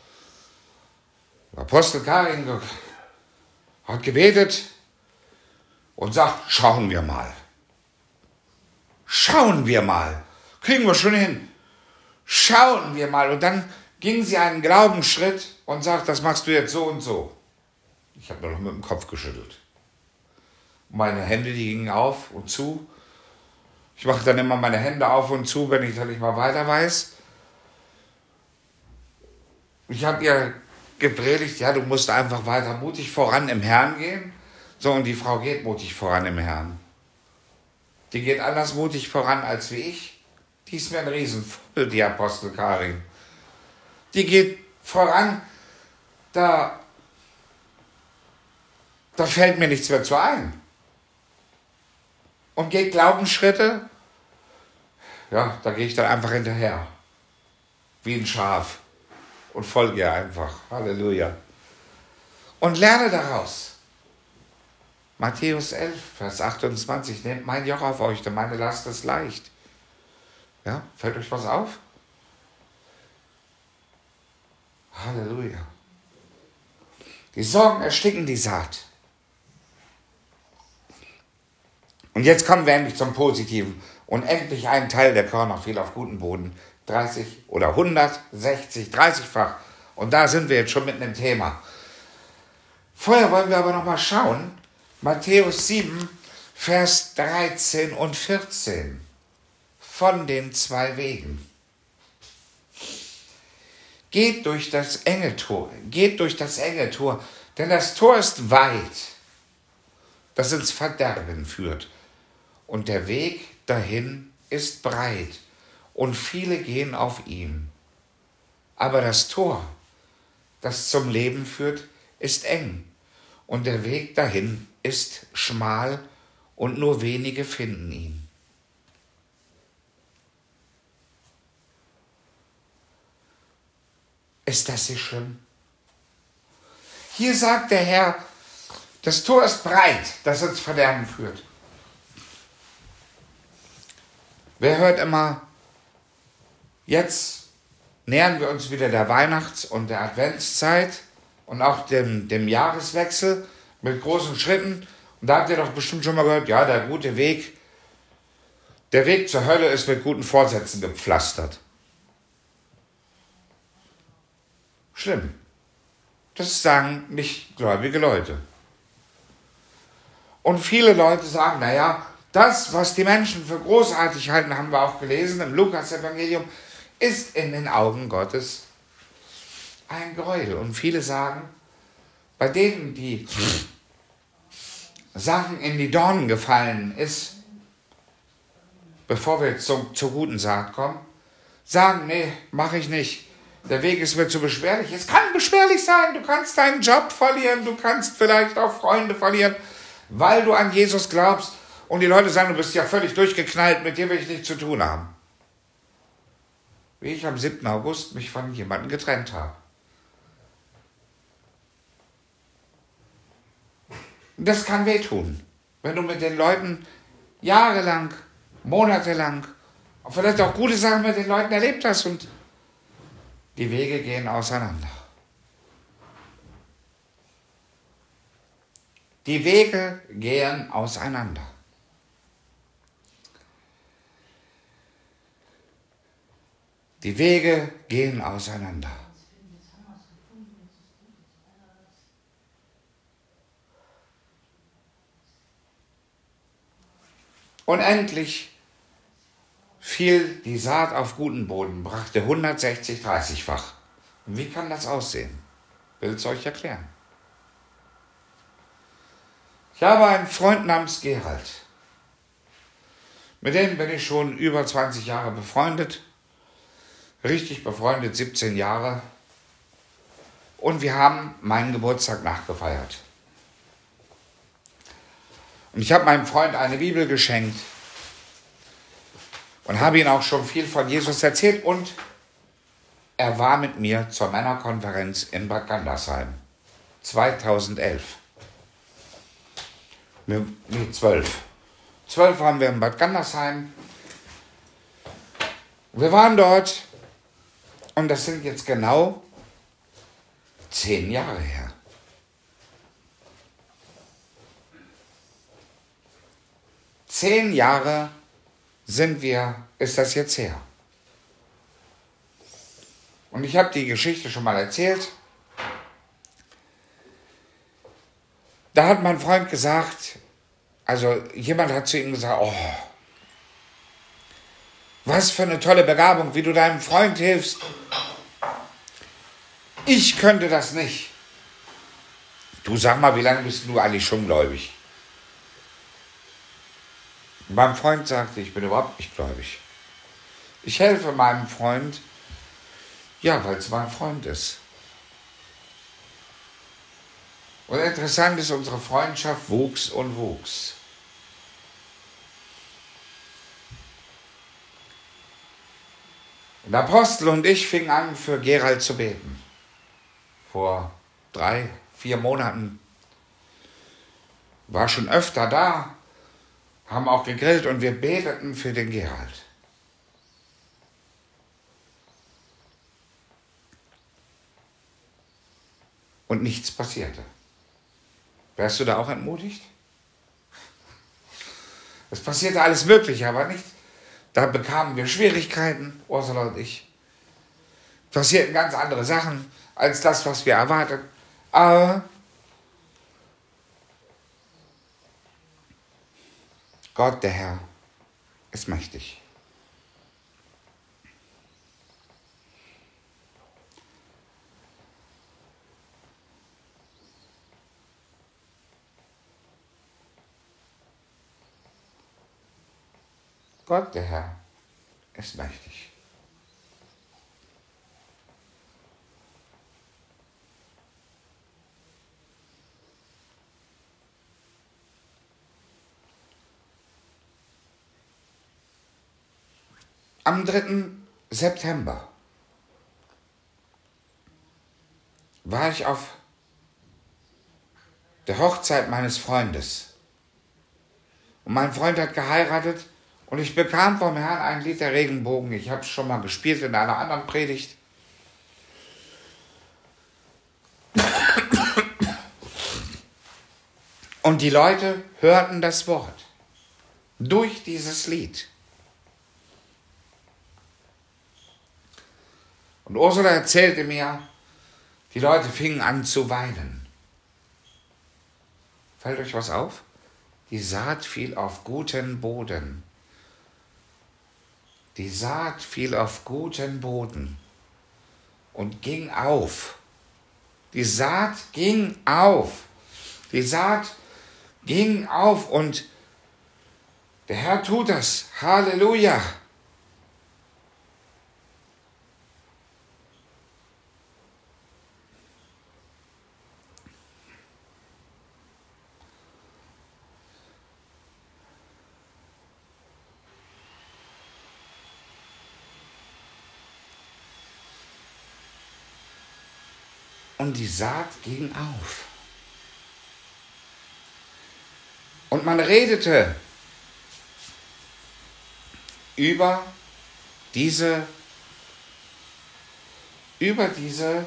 Der Apostel Karin hat gebetet und sagt, schauen wir mal. Schauen wir mal. Kriegen wir schon hin. Schauen wir mal. Und dann ging sie einen Glaubensschritt und sagt, das machst du jetzt so und so. Ich habe nur noch mit dem Kopf geschüttelt. Meine Hände, die gingen auf und zu. Ich mache dann immer meine Hände auf und zu, wenn ich dann nicht mal weiter weiß. Ich habe ihr gepredigt, ja, du musst einfach weiter mutig voran im Herrn gehen. So, und die Frau geht mutig voran im Herrn. Die geht anders mutig voran als wie ich. Die ist mir ein Riesenvorbild, die Apostel Karin. Die geht voran, da, da fällt mir nichts mehr zu ein. Und geht Glaubensschritte, ja, da gehe ich dann einfach hinterher. Wie ein Schaf. Und folge ihr einfach. Halleluja. Und lerne daraus. Matthäus elf, Vers achtundzwanzig. Nehmt mein Joch auf euch, denn meine Last ist leicht. Ja, fällt euch was auf? Halleluja. Die Sorgen ersticken die Saat. Und jetzt kommen wir endlich zum Positiven. Und endlich ein Teil der Körner fiel auf guten Boden. dreißig oder hundertsechzig, dreißigfach. Und da sind wir jetzt schon mitten im Thema. Vorher wollen wir aber noch mal schauen. Matthäus sieben, Vers dreizehn und vierzehn. Von den zwei Wegen. Geht durch das enge Tor, geht durch das enge Tor, denn das Tor ist weit, das ins Verderben führt. Und der Weg dahin ist breit, und viele gehen auf ihm. Aber das Tor, das zum Leben führt, ist eng, und der Weg dahin ist schmal, und nur wenige finden ihn. Ist das nicht schlimm? Hier sagt der Herr, das Tor ist breit, das ins Verderben führt. Wer hört immer, jetzt nähern wir uns wieder der Weihnachts- und der Adventszeit und auch dem, dem Jahreswechsel mit großen Schritten. Und da habt ihr doch bestimmt schon mal gehört, ja, der gute Weg, der Weg zur Hölle ist mit guten Vorsätzen gepflastert. Schlimm. Das sagen nicht gläubige Leute. Und viele Leute sagen, naja, das, was die Menschen für großartig halten, haben wir auch gelesen im Lukas-Evangelium, ist in den Augen Gottes ein Gräuel. Und viele sagen, bei denen die Sachen in die Dornen gefallen ist, bevor wir zum, zur guten Saat kommen, sagen, nee, mache ich nicht. Der Weg ist mir zu beschwerlich. Es kann beschwerlich sein. Du kannst deinen Job verlieren. Du kannst vielleicht auch Freunde verlieren, weil du an Jesus glaubst. Und die Leute sagen, du bist ja völlig durchgeknallt. Mit dir will ich nichts zu tun haben. Wie ich am siebten August mich von jemandem getrennt habe. Das kann wehtun. Wenn du mit den Leuten jahrelang, monatelang, und vielleicht auch gute Sachen mit den Leuten erlebt hast und die Wege gehen auseinander. Die Wege gehen auseinander. Die Wege gehen auseinander. Und endlich fiel die Saat auf guten Boden, brachte hundertsechzig, dreißigfach. Und wie kann das aussehen? Ich will es euch erklären. Ich habe einen Freund namens Gerald. Mit dem bin ich schon über zwanzig Jahre befreundet. Richtig befreundet, siebzehn Jahre. Und wir haben meinen Geburtstag nachgefeiert. Und ich habe meinem Freund eine Bibel geschenkt. Und habe ihm auch schon viel von Jesus erzählt. Und er war mit mir zur Männerkonferenz in Bad Gandersheim. zweitausendelf. Nee, zwölf. Zwölf waren wir in Bad Gandersheim. Wir waren dort. Und das sind jetzt genau zehn Jahre her. Zehn Jahre sind wir, ist das jetzt her. Und ich habe die Geschichte schon mal erzählt. Da hat mein Freund gesagt, also jemand hat zu ihm gesagt, oh, was für eine tolle Begabung, wie du deinem Freund hilfst. Ich könnte das nicht. Du sag mal, wie lange bist du eigentlich schon gläubig? Mein Freund sagte, ich bin überhaupt nicht gläubig. Ich helfe meinem Freund, ja, weil es mein Freund ist. Und interessant ist, unsere Freundschaft wuchs und wuchs. Und der Apostel und ich fingen an, für Gerald zu beten. Vor drei, vier Monaten. War schon öfter da, haben auch gegrillt und wir beteten für den Gerald. Und nichts passierte. Wärst du da auch entmutigt? Es passierte alles Mögliche, aber nicht. Da bekamen wir Schwierigkeiten, Ursula und ich. Passierten ganz andere Sachen als das, was wir erwartet. Aber Gott, der Herr, ist mächtig. Gott, der Herr, ist mächtig. Am dritten September war ich auf der Hochzeit meines Freundes. Und mein Freund hat geheiratet und ich bekam vom Herrn ein Lied der Regenbogen. Ich habe es schon mal gespielt in einer anderen Predigt. Und die Leute hörten das Wort durch dieses Lied. Und Ursula erzählte mir, die Leute fingen an zu weinen. Fällt euch was auf? Die Saat fiel auf guten Boden. Die Saat fiel auf guten Boden und ging auf. Die Saat ging auf. Die Saat ging auf und der Herr tut das. Halleluja. Und die Saat ging auf. Und man redete über diese, über diese,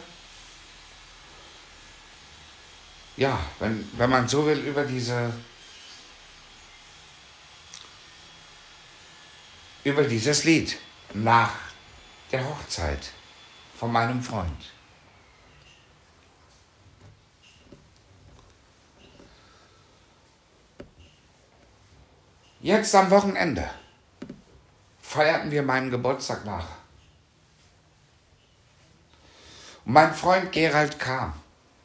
ja, wenn, wenn man so will, über diese, über dieses Lied nach der Hochzeit von meinem Freund. Jetzt am Wochenende feierten wir meinen Geburtstag nach. Und mein Freund Gerald kam.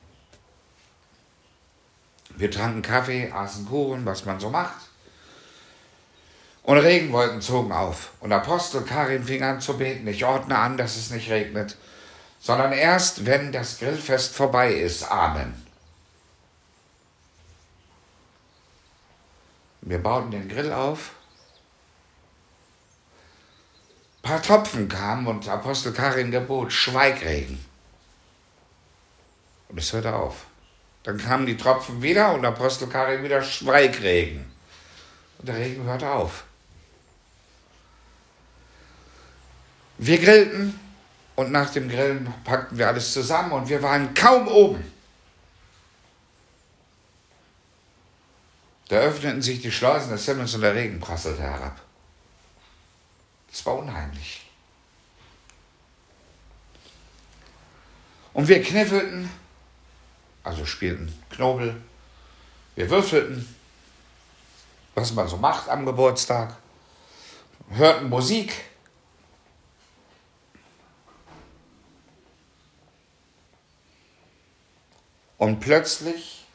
Wir tranken Kaffee, aßen Kuchen, was man so macht. Und Regenwolken zogen auf. Und Apostel Karin fing an zu beten. Ich ordne an, dass es nicht regnet, sondern erst, wenn das Grillfest vorbei ist. Amen. Wir bauten den Grill auf. Ein paar Tropfen kamen und Apostel Karin gebot, Schweigregen. Und es hörte auf. Dann kamen die Tropfen wieder und Apostel Karin wieder Schweigregen. Und der Regen hörte auf. Wir grillten und nach dem Grillen packten wir alles zusammen und wir waren kaum oben. Da öffneten sich die Schleusen des Himmels und der Regen prasselte herab. Das war unheimlich. Und wir kniffelten, also spielten Knobel, wir würfelten, was man so macht am Geburtstag, hörten Musik. Und plötzlich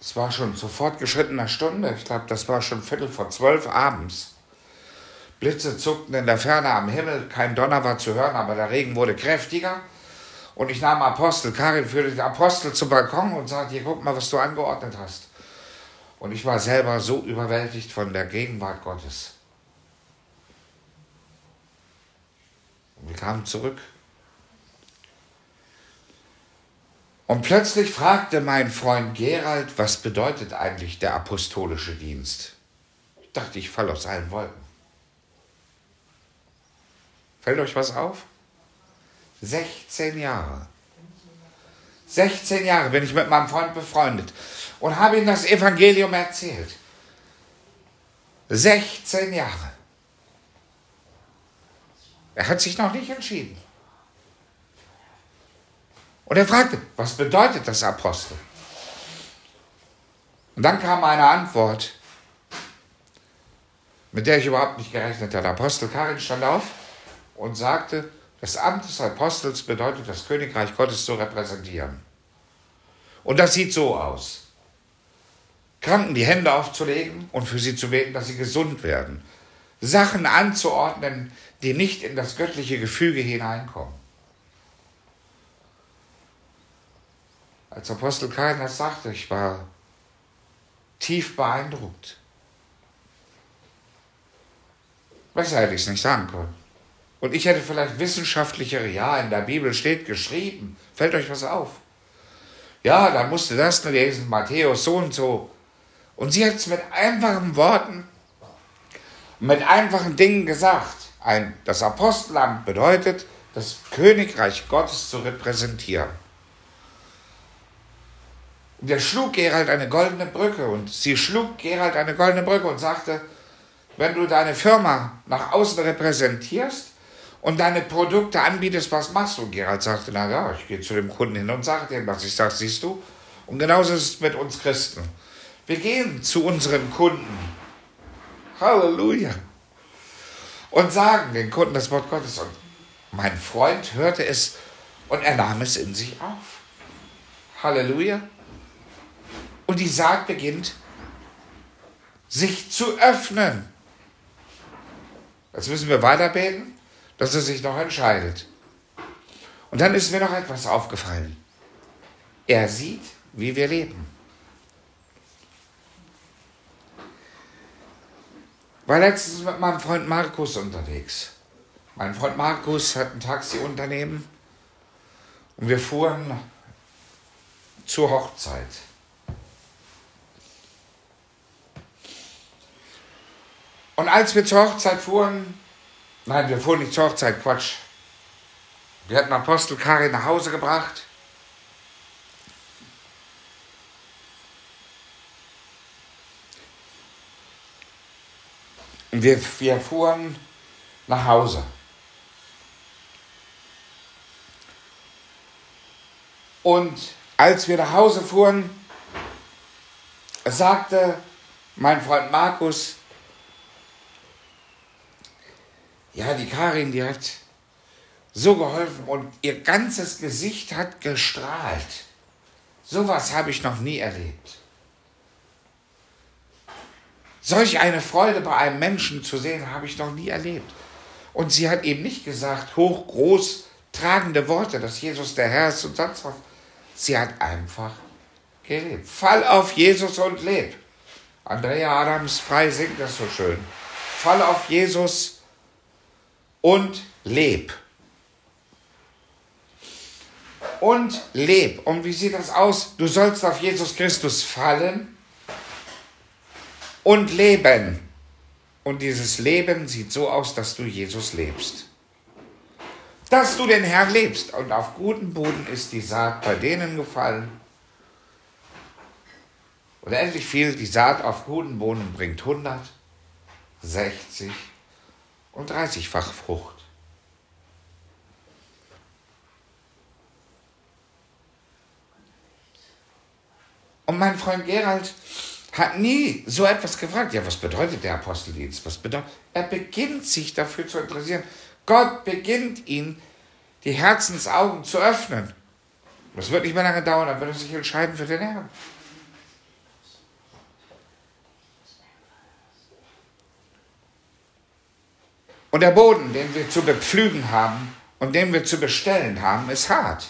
Es war schon zu fortgeschrittener Stunde. Ich glaube, das war schon Viertel vor zwölf abends. Blitze zuckten in der Ferne am Himmel. Kein Donner war zu hören, aber der Regen wurde kräftiger. Und ich nahm Apostel Karin, führte den Apostel zum Balkon und sagte, hier, guck mal, was du angeordnet hast. Und ich war selber so überwältigt von der Gegenwart Gottes. Und wir kamen zurück. Und plötzlich fragte mein Freund Gerald, was bedeutet eigentlich der apostolische Dienst? Ich dachte, ich falle aus allen Wolken. Fällt euch was auf? sechzehn Jahre. sechzehn Jahre bin ich mit meinem Freund befreundet und habe ihm das Evangelium erzählt. sechzehn Jahre. Er hat sich noch nicht entschieden. Und er fragte, was bedeutet das Apostel? Und dann kam eine Antwort, mit der ich überhaupt nicht gerechnet hatte. Apostel Karin stand auf und sagte, das Amt des Apostels bedeutet, das Königreich Gottes zu repräsentieren. Und das sieht so aus. Kranken die Hände aufzulegen und für sie zu beten, dass sie gesund werden. Sachen anzuordnen, die nicht in das göttliche Gefüge hineinkommen. Als Apostel Karin das sagte, ich war tief beeindruckt. Besser hätte ich es nicht sagen können. Und ich hätte vielleicht wissenschaftlichere, ja, in der Bibel steht geschrieben. Fällt euch was auf? Ja, da musste das nur lesen, Matthäus so und so. Und sie hat es mit einfachen Worten, mit einfachen Dingen gesagt. Ein, das Apostelamt bedeutet, das Königreich Gottes zu repräsentieren. Und er schlug Gerald eine goldene Brücke und sie schlug Gerald eine goldene Brücke und sagte, wenn du deine Firma nach außen repräsentierst und deine Produkte anbietest, was machst du? Und Gerald sagte, na ja, ich gehe zu dem Kunden hin und sage dem was. Ich sage, siehst du? Und genauso ist es mit uns Christen. Wir gehen zu unseren Kunden. Halleluja. Und sagen den Kunden das Wort Gottes. Und mein Freund hörte es und er nahm es in sich auf. Halleluja. Und die Saat beginnt, sich zu öffnen. Jetzt müssen wir weiter beten, dass er sich noch entscheidet. Und dann ist mir noch etwas aufgefallen. Er sieht, wie wir leben. War letztens mit meinem Freund Markus unterwegs. Mein Freund Markus hat ein Taxiunternehmen und wir fuhren zur Hochzeit. Und als wir zur Hochzeit fuhren, nein, wir fuhren nicht zur Hochzeit, Quatsch. Wir hatten Apostel Karin nach Hause gebracht. Und wir, wir fuhren nach Hause. Und als wir nach Hause fuhren, sagte mein Freund Markus, ja, die Karin, die hat so geholfen und ihr ganzes Gesicht hat gestrahlt. Sowas habe ich noch nie erlebt. Solch eine Freude bei einem Menschen zu sehen, habe ich noch nie erlebt. Und sie hat eben nicht gesagt, hoch, groß, tragende Worte, dass Jesus der Herr ist und sonst was. Sie hat einfach gelebt. Fall auf Jesus und leb. Andrea Adams Frei singt das so schön. Fall auf Jesus und leb. Und leb. Und wie sieht das aus? Du sollst auf Jesus Christus fallen und leben. Und dieses Leben sieht so aus, dass du Jesus lebst. Dass du den Herrn lebst. Und auf guten Boden ist die Saat bei denen gefallen. Und endlich fiel die Saat auf guten Boden und bringt hundert, sechzig und dreißigfach Frucht. Und mein Freund Gerald hat nie so etwas gefragt. Ja, was bedeutet der Aposteldienst? Was bedeutet? Er beginnt sich dafür zu interessieren. Gott beginnt ihn, die Herzensaugen zu öffnen. Das wird nicht mehr lange dauern, dann wird er sich entscheiden für den Herrn. Und der Boden, den wir zu bepflügen haben und den wir zu bestellen haben, ist hart.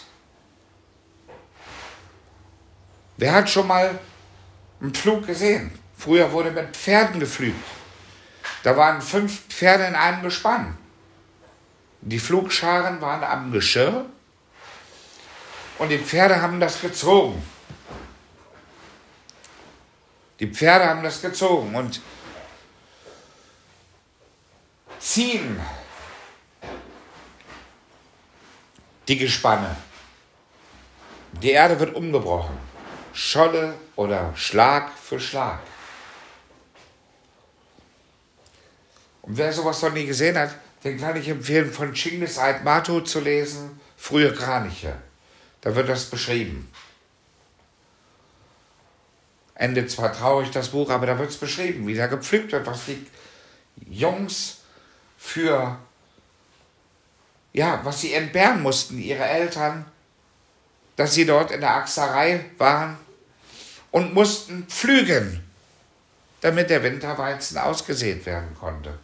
Wer hat schon mal einen Pflug gesehen? Früher wurde mit Pferden gepflügt. Da waren fünf Pferde in einem Gespann. Die Pflugscharen waren am Geschirr und die Pferde haben das gezogen. Die Pferde haben das gezogen und ziehen die Gespanne. Die Erde wird umgebrochen. Scholle oder Schlag für Schlag. Und wer sowas noch nie gesehen hat, den kann ich empfehlen, von Chingis Aitmato zu lesen, Frühe Kraniche. Da wird das beschrieben. Endet zwar traurig das Buch, aber da wird es beschrieben, wie da gepflügt wird, was die Jungs für, ja, was sie entbehren mussten, ihre Eltern, dass sie dort in der Achserei waren und mussten pflügen, damit der Winterweizen ausgesät werden konnte.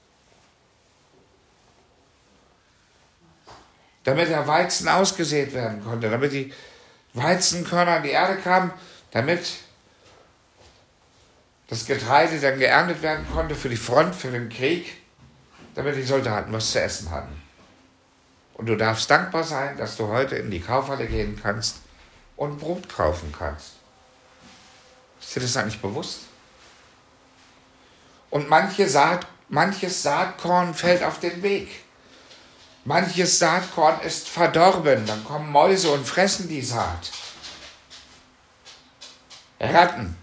Damit der Weizen ausgesät werden konnte, damit die Weizenkörner in die Erde kamen, damit das Getreide dann geerntet werden konnte für die Front, für den Krieg, damit die Soldaten was zu essen hatten. Und du darfst dankbar sein, dass du heute in die Kaufhalle gehen kannst und Brot kaufen kannst. Ist dir das eigentlich bewusst? Und manche Saat, manches Saatkorn fällt auf den Weg. Manches Saatkorn ist verdorben, dann kommen Mäuse und fressen die Saat. Ratten.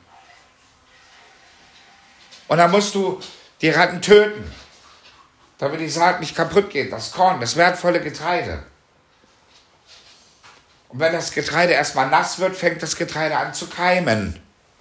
Und dann musst du die Ratten töten, damit die Saat nicht kaputt geht, das Korn, das wertvolle Getreide. Und wenn das Getreide erstmal nass wird, fängt das Getreide an zu keimen.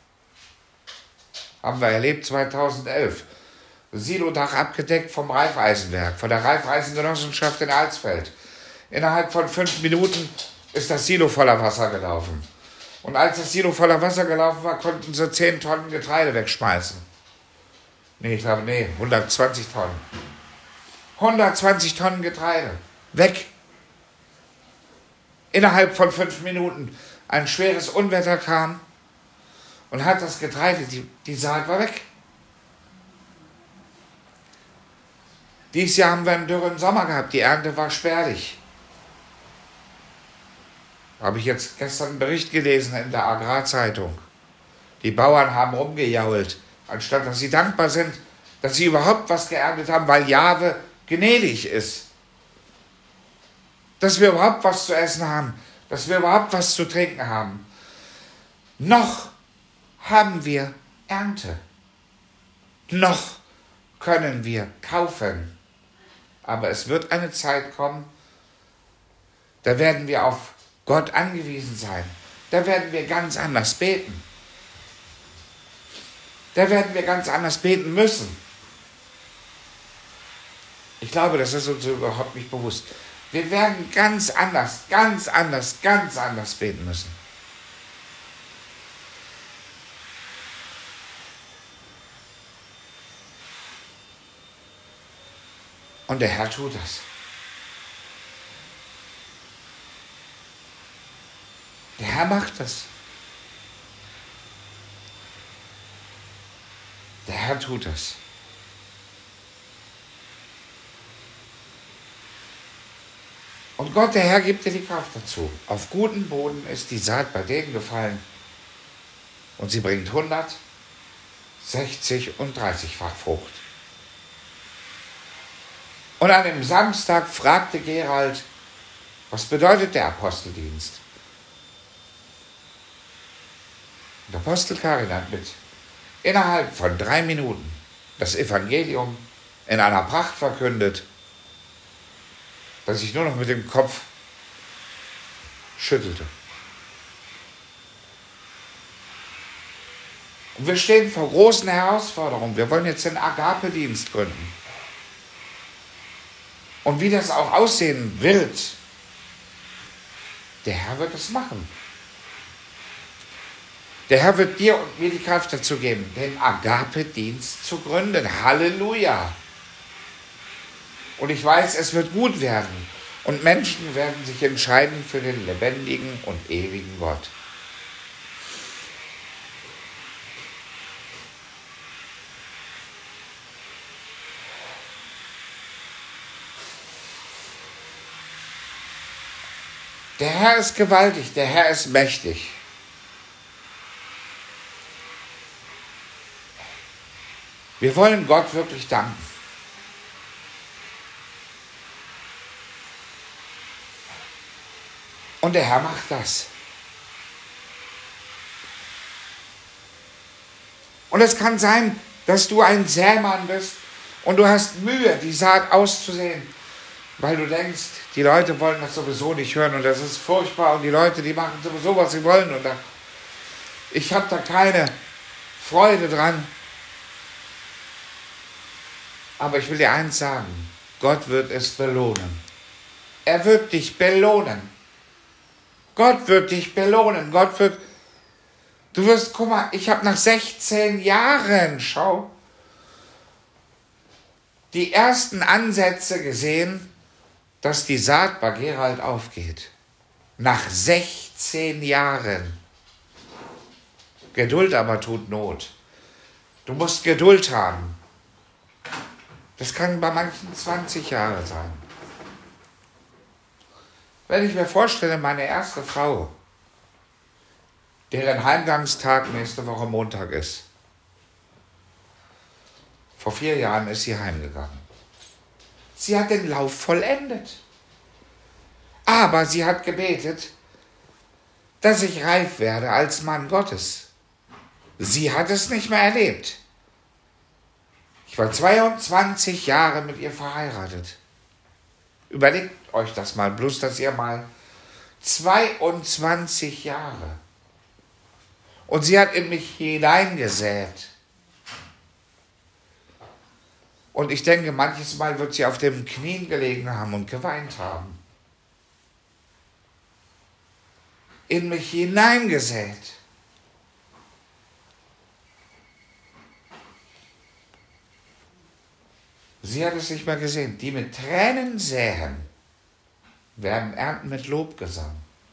Haben wir erlebt zweitausendelf. Silodach abgedeckt vom Raiffeisenwerk, von der Raiffeisengenossenschaft in Alsfeld. Innerhalb von fünf Minuten ist das Silo voller Wasser gelaufen. Und als das Silo voller Wasser gelaufen war, konnten sie zehn Tonnen Getreide wegschmeißen. Nee, ich glaube, nee, hundertzwanzig Tonnen. hundertzwanzig Tonnen Getreide. Weg. Innerhalb von fünf Minuten. Ein schweres Unwetter kam und hat das Getreide, die, die Saat war weg. Dieses Jahr haben wir einen dürren Sommer gehabt. Die Ernte war spärlich. Habe ich jetzt gestern einen Bericht gelesen in der Agrarzeitung. Die Bauern haben rumgejault, anstatt dass sie dankbar sind, dass sie überhaupt was geerntet haben, weil Jahwe gnädig ist. Dass wir überhaupt was zu essen haben, dass wir überhaupt was zu trinken haben. Noch haben wir Ernte. Noch können wir kaufen. Aber es wird eine Zeit kommen, da werden wir auf Gott angewiesen sein. Da werden wir ganz anders beten. Da werden wir ganz anders beten müssen. Ich glaube, das ist uns überhaupt nicht bewusst. Wir werden ganz anders, ganz anders, ganz anders beten müssen. Und der Herr tut das. Der Herr macht das. Der Herr tut das. Und Gott, der Herr, gibt dir die Kraft dazu. Auf guten Boden ist die Saat bei denen gefallen und sie bringt hundert, sechzig und dreißigfach Frucht. Und an dem Samstag fragte Gerald, was bedeutet der Aposteldienst? Und Apostel Karin hat mit innerhalb von drei Minuten das Evangelium in einer Pracht verkündet, dass ich nur noch mit dem Kopf schüttelte. Und wir stehen vor großen Herausforderungen. Wir wollen jetzt den Agape-Dienst gründen. Und wie das auch aussehen wird, der Herr wird es machen. Der Herr wird dir und mir die Kraft dazu geben, den Agape-Dienst zu gründen. Halleluja! Und ich weiß, es wird gut werden. Und Menschen werden sich entscheiden für den lebendigen und ewigen Gott. Der Herr ist gewaltig, der Herr ist mächtig. Wir wollen Gott wirklich danken. Und der Herr macht das. Und es kann sein, dass du ein Sämann bist und du hast Mühe, die Saat auszusehen, weil du denkst, die Leute wollen das sowieso nicht hören und das ist furchtbar und die Leute, die machen sowieso, was sie wollen und da, ich habe da keine Freude dran. Aber ich will dir eins sagen, Gott wird es belohnen. Er wird dich belohnen. Gott wird dich belohnen. Gott wird, du wirst, guck mal, ich habe nach sechzehn Jahren, schau, die ersten Ansätze gesehen, dass die Saat bei Gerald aufgeht. Nach sechzehn Jahren. Geduld aber tut Not. Du musst Geduld haben. Das kann bei manchen zwanzig Jahre sein. Wenn ich mir vorstelle, meine erste Frau, deren Heimgangstag nächste Woche Montag ist. Vor vier Jahren ist sie heimgegangen. Sie hat den Lauf vollendet. Aber sie hat gebetet, dass ich reif werde als Mann Gottes. Sie hat es nicht mehr erlebt. Ich war zweiundzwanzig Jahre mit ihr verheiratet. Überlegt euch das mal, bloß dass ihr mal zweiundzwanzig Jahre. Und sie hat in mich hineingesät. Und ich denke, manches Mal wird sie auf den Knien gelegen haben und geweint haben. In mich hineingesät. Sie hat es nicht mehr gesehen. Die mit Tränen säen, werden ernten mit Lobgesang.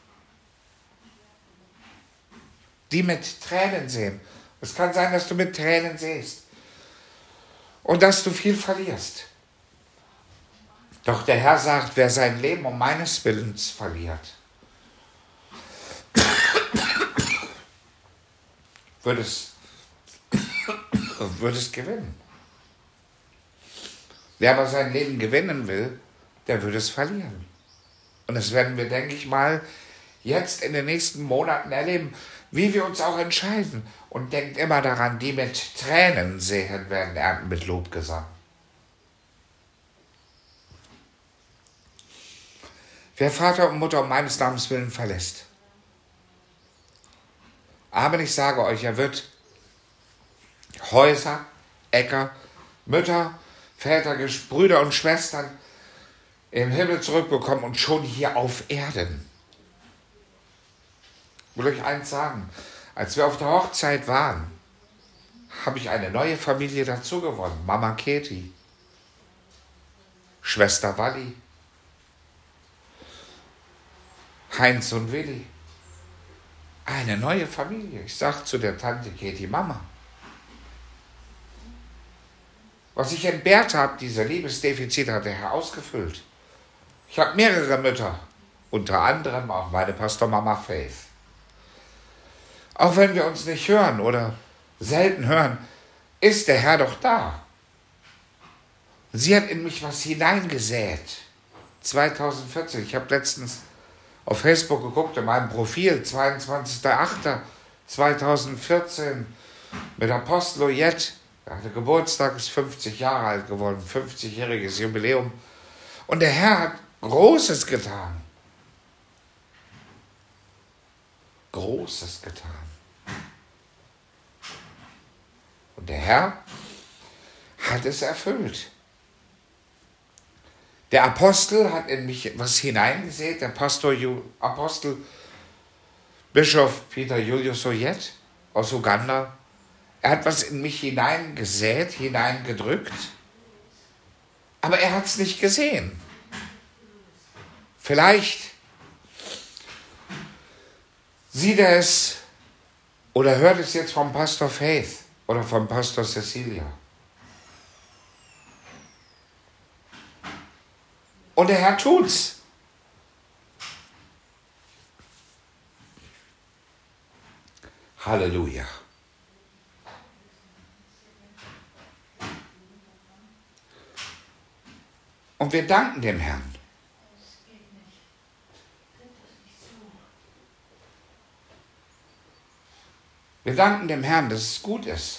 Die mit Tränen säen. Es kann sein, dass du mit Tränen säst. Und dass du viel verlierst. Doch der Herr sagt, wer sein Leben um meines Willens verliert, wird es, wird es gewinnen. Wer aber sein Leben gewinnen will, der wird es verlieren. Und das werden wir, denke ich mal, jetzt in den nächsten Monaten erleben, wie wir uns auch entscheiden. Und denkt immer daran, die mit Tränen säen, werden ernten mit Lobgesang. Wer Vater und Mutter um meines Namens willen verlässt. Aber ich sage euch, er wird Häuser, Äcker, Mütter, Väter, Brüder und Schwestern im Himmel zurückbekommen und schon hier auf Erden. Ich will euch eins sagen, als wir auf der Hochzeit waren, habe ich eine neue Familie dazu gewonnen. Mama Keti, Schwester Walli, Heinz und Willi. Eine neue Familie. Ich sage zu der Tante Keti, Mama, was ich entbehrt habe, dieser Liebesdefizit hat der Herr ausgefüllt. Ich habe mehrere Mütter, unter anderem auch meine Pastormama Faith. Auch wenn wir uns nicht hören oder selten hören, ist der Herr doch da. Sie hat in mich was hineingesät. zwanzig vierzehn, ich habe letztens auf Facebook geguckt, in meinem Profil, zweiundzwanzigster achter zweitausendvierzehn, mit Apostel Ojet. Er hatte Geburtstag, ist fünfzig Jahre alt geworden, fünfzigjähriges Jubiläum. Und der Herr hat Großes getan. Großes getan. Und der Herr hat es erfüllt. Der Apostel hat in mich was hineingesät, der Pastor Ju, Apostel Bischof Peter Julius Ojet aus Uganda. Er hat was in mich hineingesät, hineingedrückt. Aber er hat es nicht gesehen. Vielleicht sieht er es oder hört es jetzt vom Pastor Faith oder vom Pastor Cecilia. Und der Herr tut's. Halleluja. Und wir danken dem Herrn. Wir danken dem Herrn, dass es gut ist.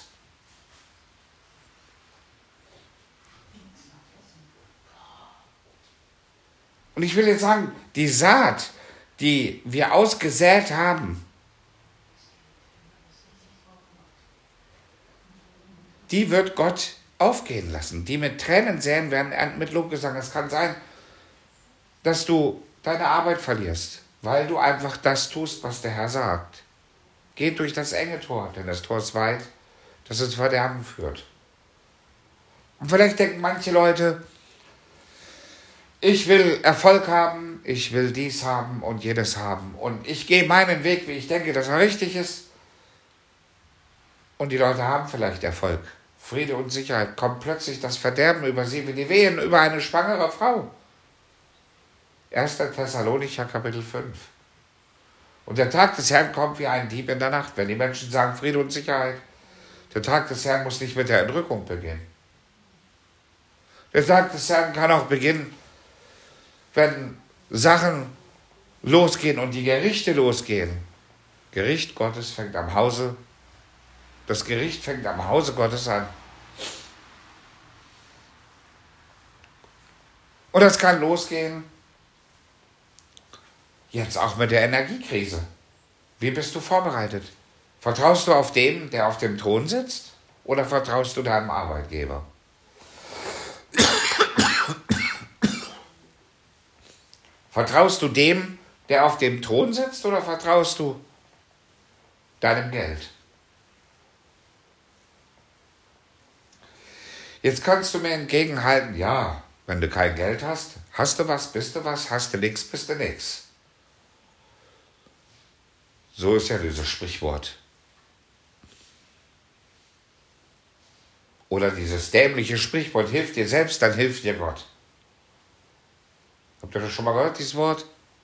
Und ich will jetzt sagen, die Saat, die wir ausgesät haben, die wird Gott aufgehen lassen. Die mit Tränen säen, werden ernten mit Lobgesang. Es kann sein, dass du deine Arbeit verlierst, weil du einfach das tust, was der Herr sagt. Geht durch das enge Tor, denn das Tor ist weit, das ins Verderben führt. Und vielleicht denken manche Leute, ich will Erfolg haben, ich will dies haben und jedes haben. Und ich gehe meinen Weg, wie ich denke, dass er richtig ist. Und die Leute haben vielleicht Erfolg. Friede und Sicherheit. Kommt plötzlich das Verderben über sie, wie die Wehen über eine schwangere Frau. erster Thessalonicher Kapitel fünf. Und der Tag des Herrn kommt wie ein Dieb in der Nacht. Wenn die Menschen sagen Friede und Sicherheit, der Tag des Herrn muss nicht mit der Entrückung beginnen. Der Tag des Herrn kann auch beginnen, wenn Sachen losgehen und die Gerichte losgehen. Gericht Gottes fängt am Hause, das Gericht fängt am Hause Gottes an. Und das kann losgehen, jetzt auch mit der Energiekrise. Wie bist du vorbereitet? Vertraust du auf den, der auf dem Thron sitzt? Oder vertraust du deinem Arbeitgeber? Vertraust du dem, der auf dem Thron sitzt, oder vertraust du deinem Geld? Jetzt kannst du mir entgegenhalten, ja, wenn du kein Geld hast, hast du was, bist du was, hast du nichts, bist du nix. So ist ja dieses Sprichwort. Oder dieses dämliche Sprichwort, hilf dir selbst, dann hilft dir Gott. Habt ihr das schon mal gehört, dieses Wort?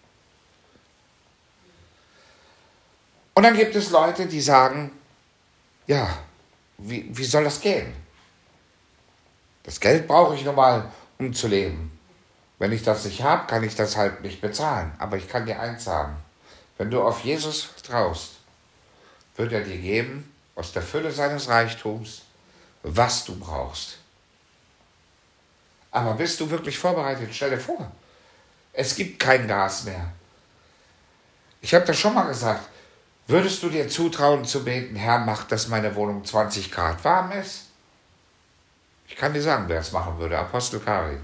Und dann gibt es Leute, die sagen, ja, wie, wie soll das gehen? Das Geld brauche ich nur mal, um zu leben. Wenn ich das nicht habe, kann ich das halt nicht bezahlen. Aber ich kann dir eins sagen, wenn du auf Jesus vertraust, wird er dir geben, aus der Fülle seines Reichtums, was du brauchst. Aber bist du wirklich vorbereitet? Stell dir vor, es gibt kein Gas mehr. Ich habe das schon mal gesagt. Würdest du dir zutrauen zu beten, Herr, mach, dass meine Wohnung zwanzig Grad warm ist? Ich kann dir sagen, wer es machen würde. Apostel Karin.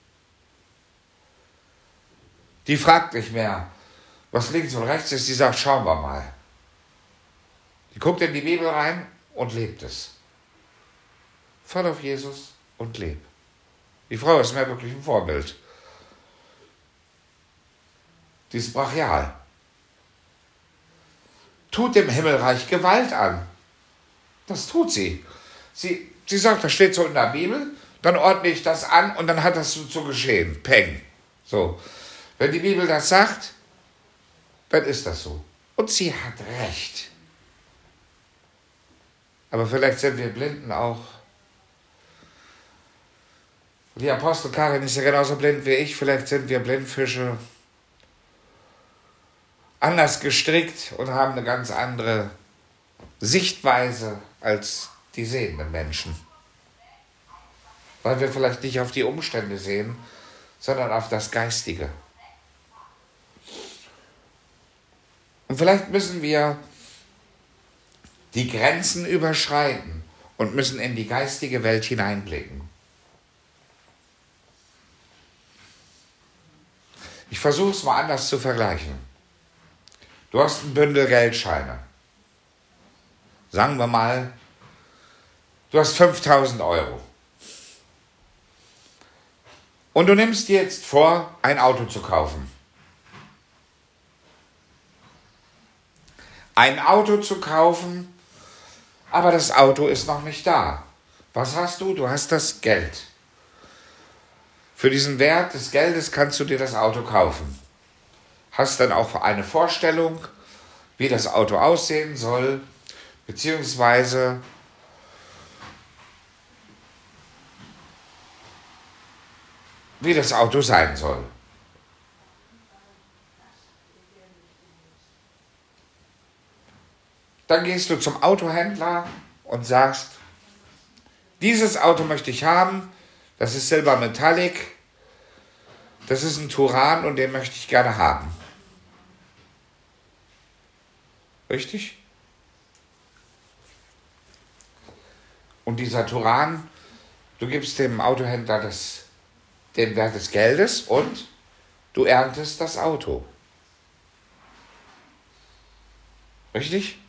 Die fragt nicht mehr, was links und rechts ist. Die sagt, schauen wir mal. Die guckt in die Bibel rein und lebt es. Fall auf Jesus und leb. Die Frau ist mir wirklich ein Vorbild. Die ist brachial. Tut dem Himmelreich Gewalt an. Das tut sie. Sie, sie sagt, das steht so in der Bibel, dann ordne ich das an und dann hat das so zu geschehen. Peng. So. Wenn die Bibel das sagt, dann ist das so. Und sie hat recht. Aber vielleicht sind wir Blinden auch. Die Apostel Karin ist ja genauso blind wie ich. Vielleicht sind wir Blindfische. Anders gestrickt und haben eine ganz andere Sichtweise als die sehenden Menschen. Weil wir vielleicht nicht auf die Umstände sehen, sondern auf das Geistige. Und vielleicht müssen wir die Grenzen überschreiten und müssen in die geistige Welt hineinblicken. Ich versuche es mal anders zu vergleichen. Du hast ein Bündel Geldscheine. Sagen wir mal, du hast fünftausend Euro. Und du nimmst dir jetzt vor, ein Auto zu kaufen. Ein Auto zu kaufen, aber das Auto ist noch nicht da. Was hast du? Du hast das Geld. Für diesen Wert des Geldes kannst du dir das Auto kaufen. Hast dann auch eine Vorstellung, wie das Auto aussehen soll, beziehungsweise wie das Auto sein soll. Dann gehst du zum Autohändler und sagst, dieses Auto möchte ich haben, das ist Silber Metallic, das ist ein Touran und den möchte ich gerne haben. Richtig? Und dieser Touran, du gibst dem Autohändler das, den Wert des Geldes und du erntest das Auto. Richtig?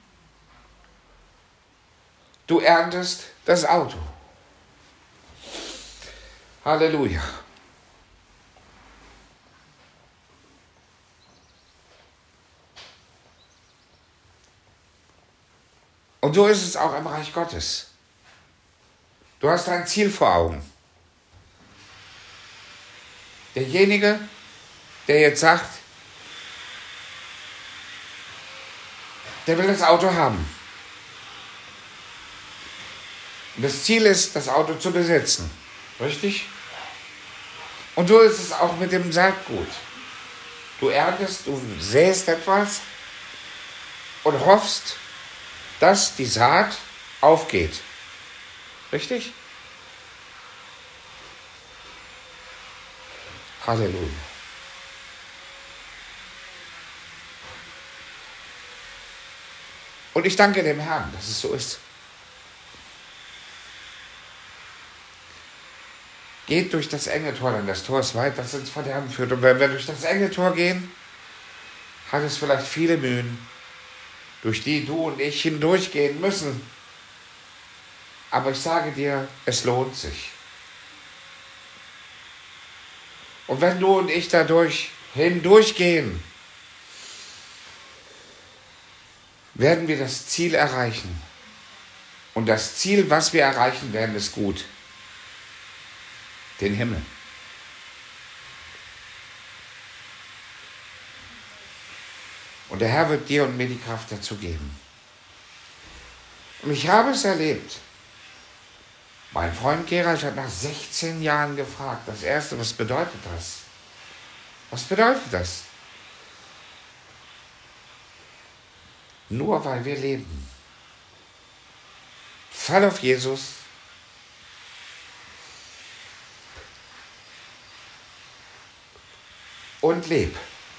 Du erntest das Auto. Halleluja. Und so ist es auch im Reich Gottes. Du hast ein Ziel vor Augen. Derjenige, der jetzt sagt, der will das Auto haben. Und das Ziel ist, das Auto zu besitzen. Richtig? Und so ist es auch mit dem Saatgut. Du erntest, du säst etwas und hoffst, dass die Saat aufgeht. Richtig? Halleluja. Und ich danke dem Herrn, dass es so ist. Geht durch das enge Tor, denn das Tor ist weit, das ins Verderben führt. Und wenn wir durch das enge Tor gehen, hat es vielleicht viele Mühen, durch die du und ich hindurchgehen müssen. Aber ich sage dir, es lohnt sich. Und wenn du und ich dadurch hindurchgehen, werden wir das Ziel erreichen. Und das Ziel, was wir erreichen werden, ist gut. Den Himmel. Und der Herr wird dir und mir die Kraft dazu geben. Und ich habe es erlebt. Mein Freund Gerald hat nach sechzehn Jahren gefragt. Das Erste, was bedeutet das? Was bedeutet das? Nur weil wir leben. Fall auf Jesus. Und leb.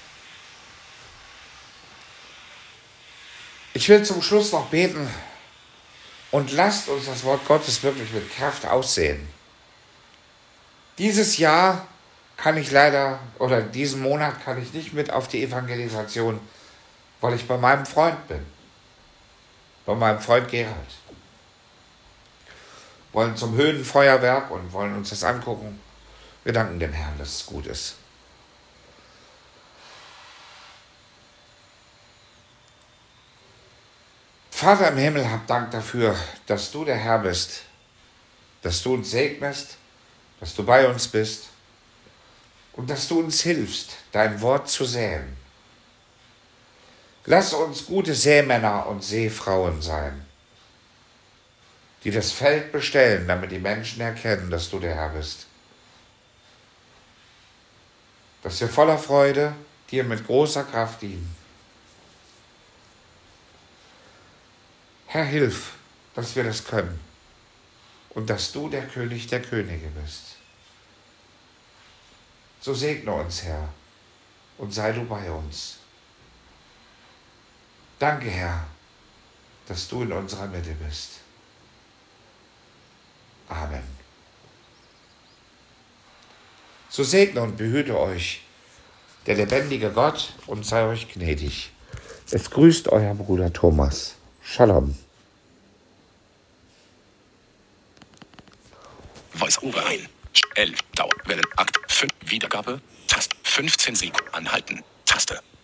Ich will zum Schluss noch beten und lasst uns das Wort Gottes wirklich mit Kraft aussehen. Dieses Jahr kann ich leider, oder diesen Monat kann ich nicht mit auf die Evangelisation, weil ich bei meinem Freund bin. Bei meinem Freund Gerald. Wollen zum Höhenfeuerwerk und wollen uns das angucken. Wir danken dem Herrn, dass es gut ist. Vater im Himmel, hab Dank dafür, dass du der Herr bist, dass du uns segnest, dass du bei uns bist und dass du uns hilfst, dein Wort zu säen. Lass uns gute Sämänner und Seefrauen sein, die das Feld bestellen, damit die Menschen erkennen, dass du der Herr bist. Dass wir voller Freude dir mit großer Kraft dienen. Herr, hilf, dass wir das können und dass du der König der Könige bist. So segne uns, Herr, und sei du bei uns. Danke, Herr, dass du in unserer Mitte bist. Amen. So segne und behüte euch der lebendige Gott und sei euch gnädig. Es grüßt euer Bruder Thomas. Shalom. Voice over ein. L. Dauer. Wellen. Akt. fünf. Wiedergabe. Taste. fünfzehn Sekunden. Anhalten. Taste.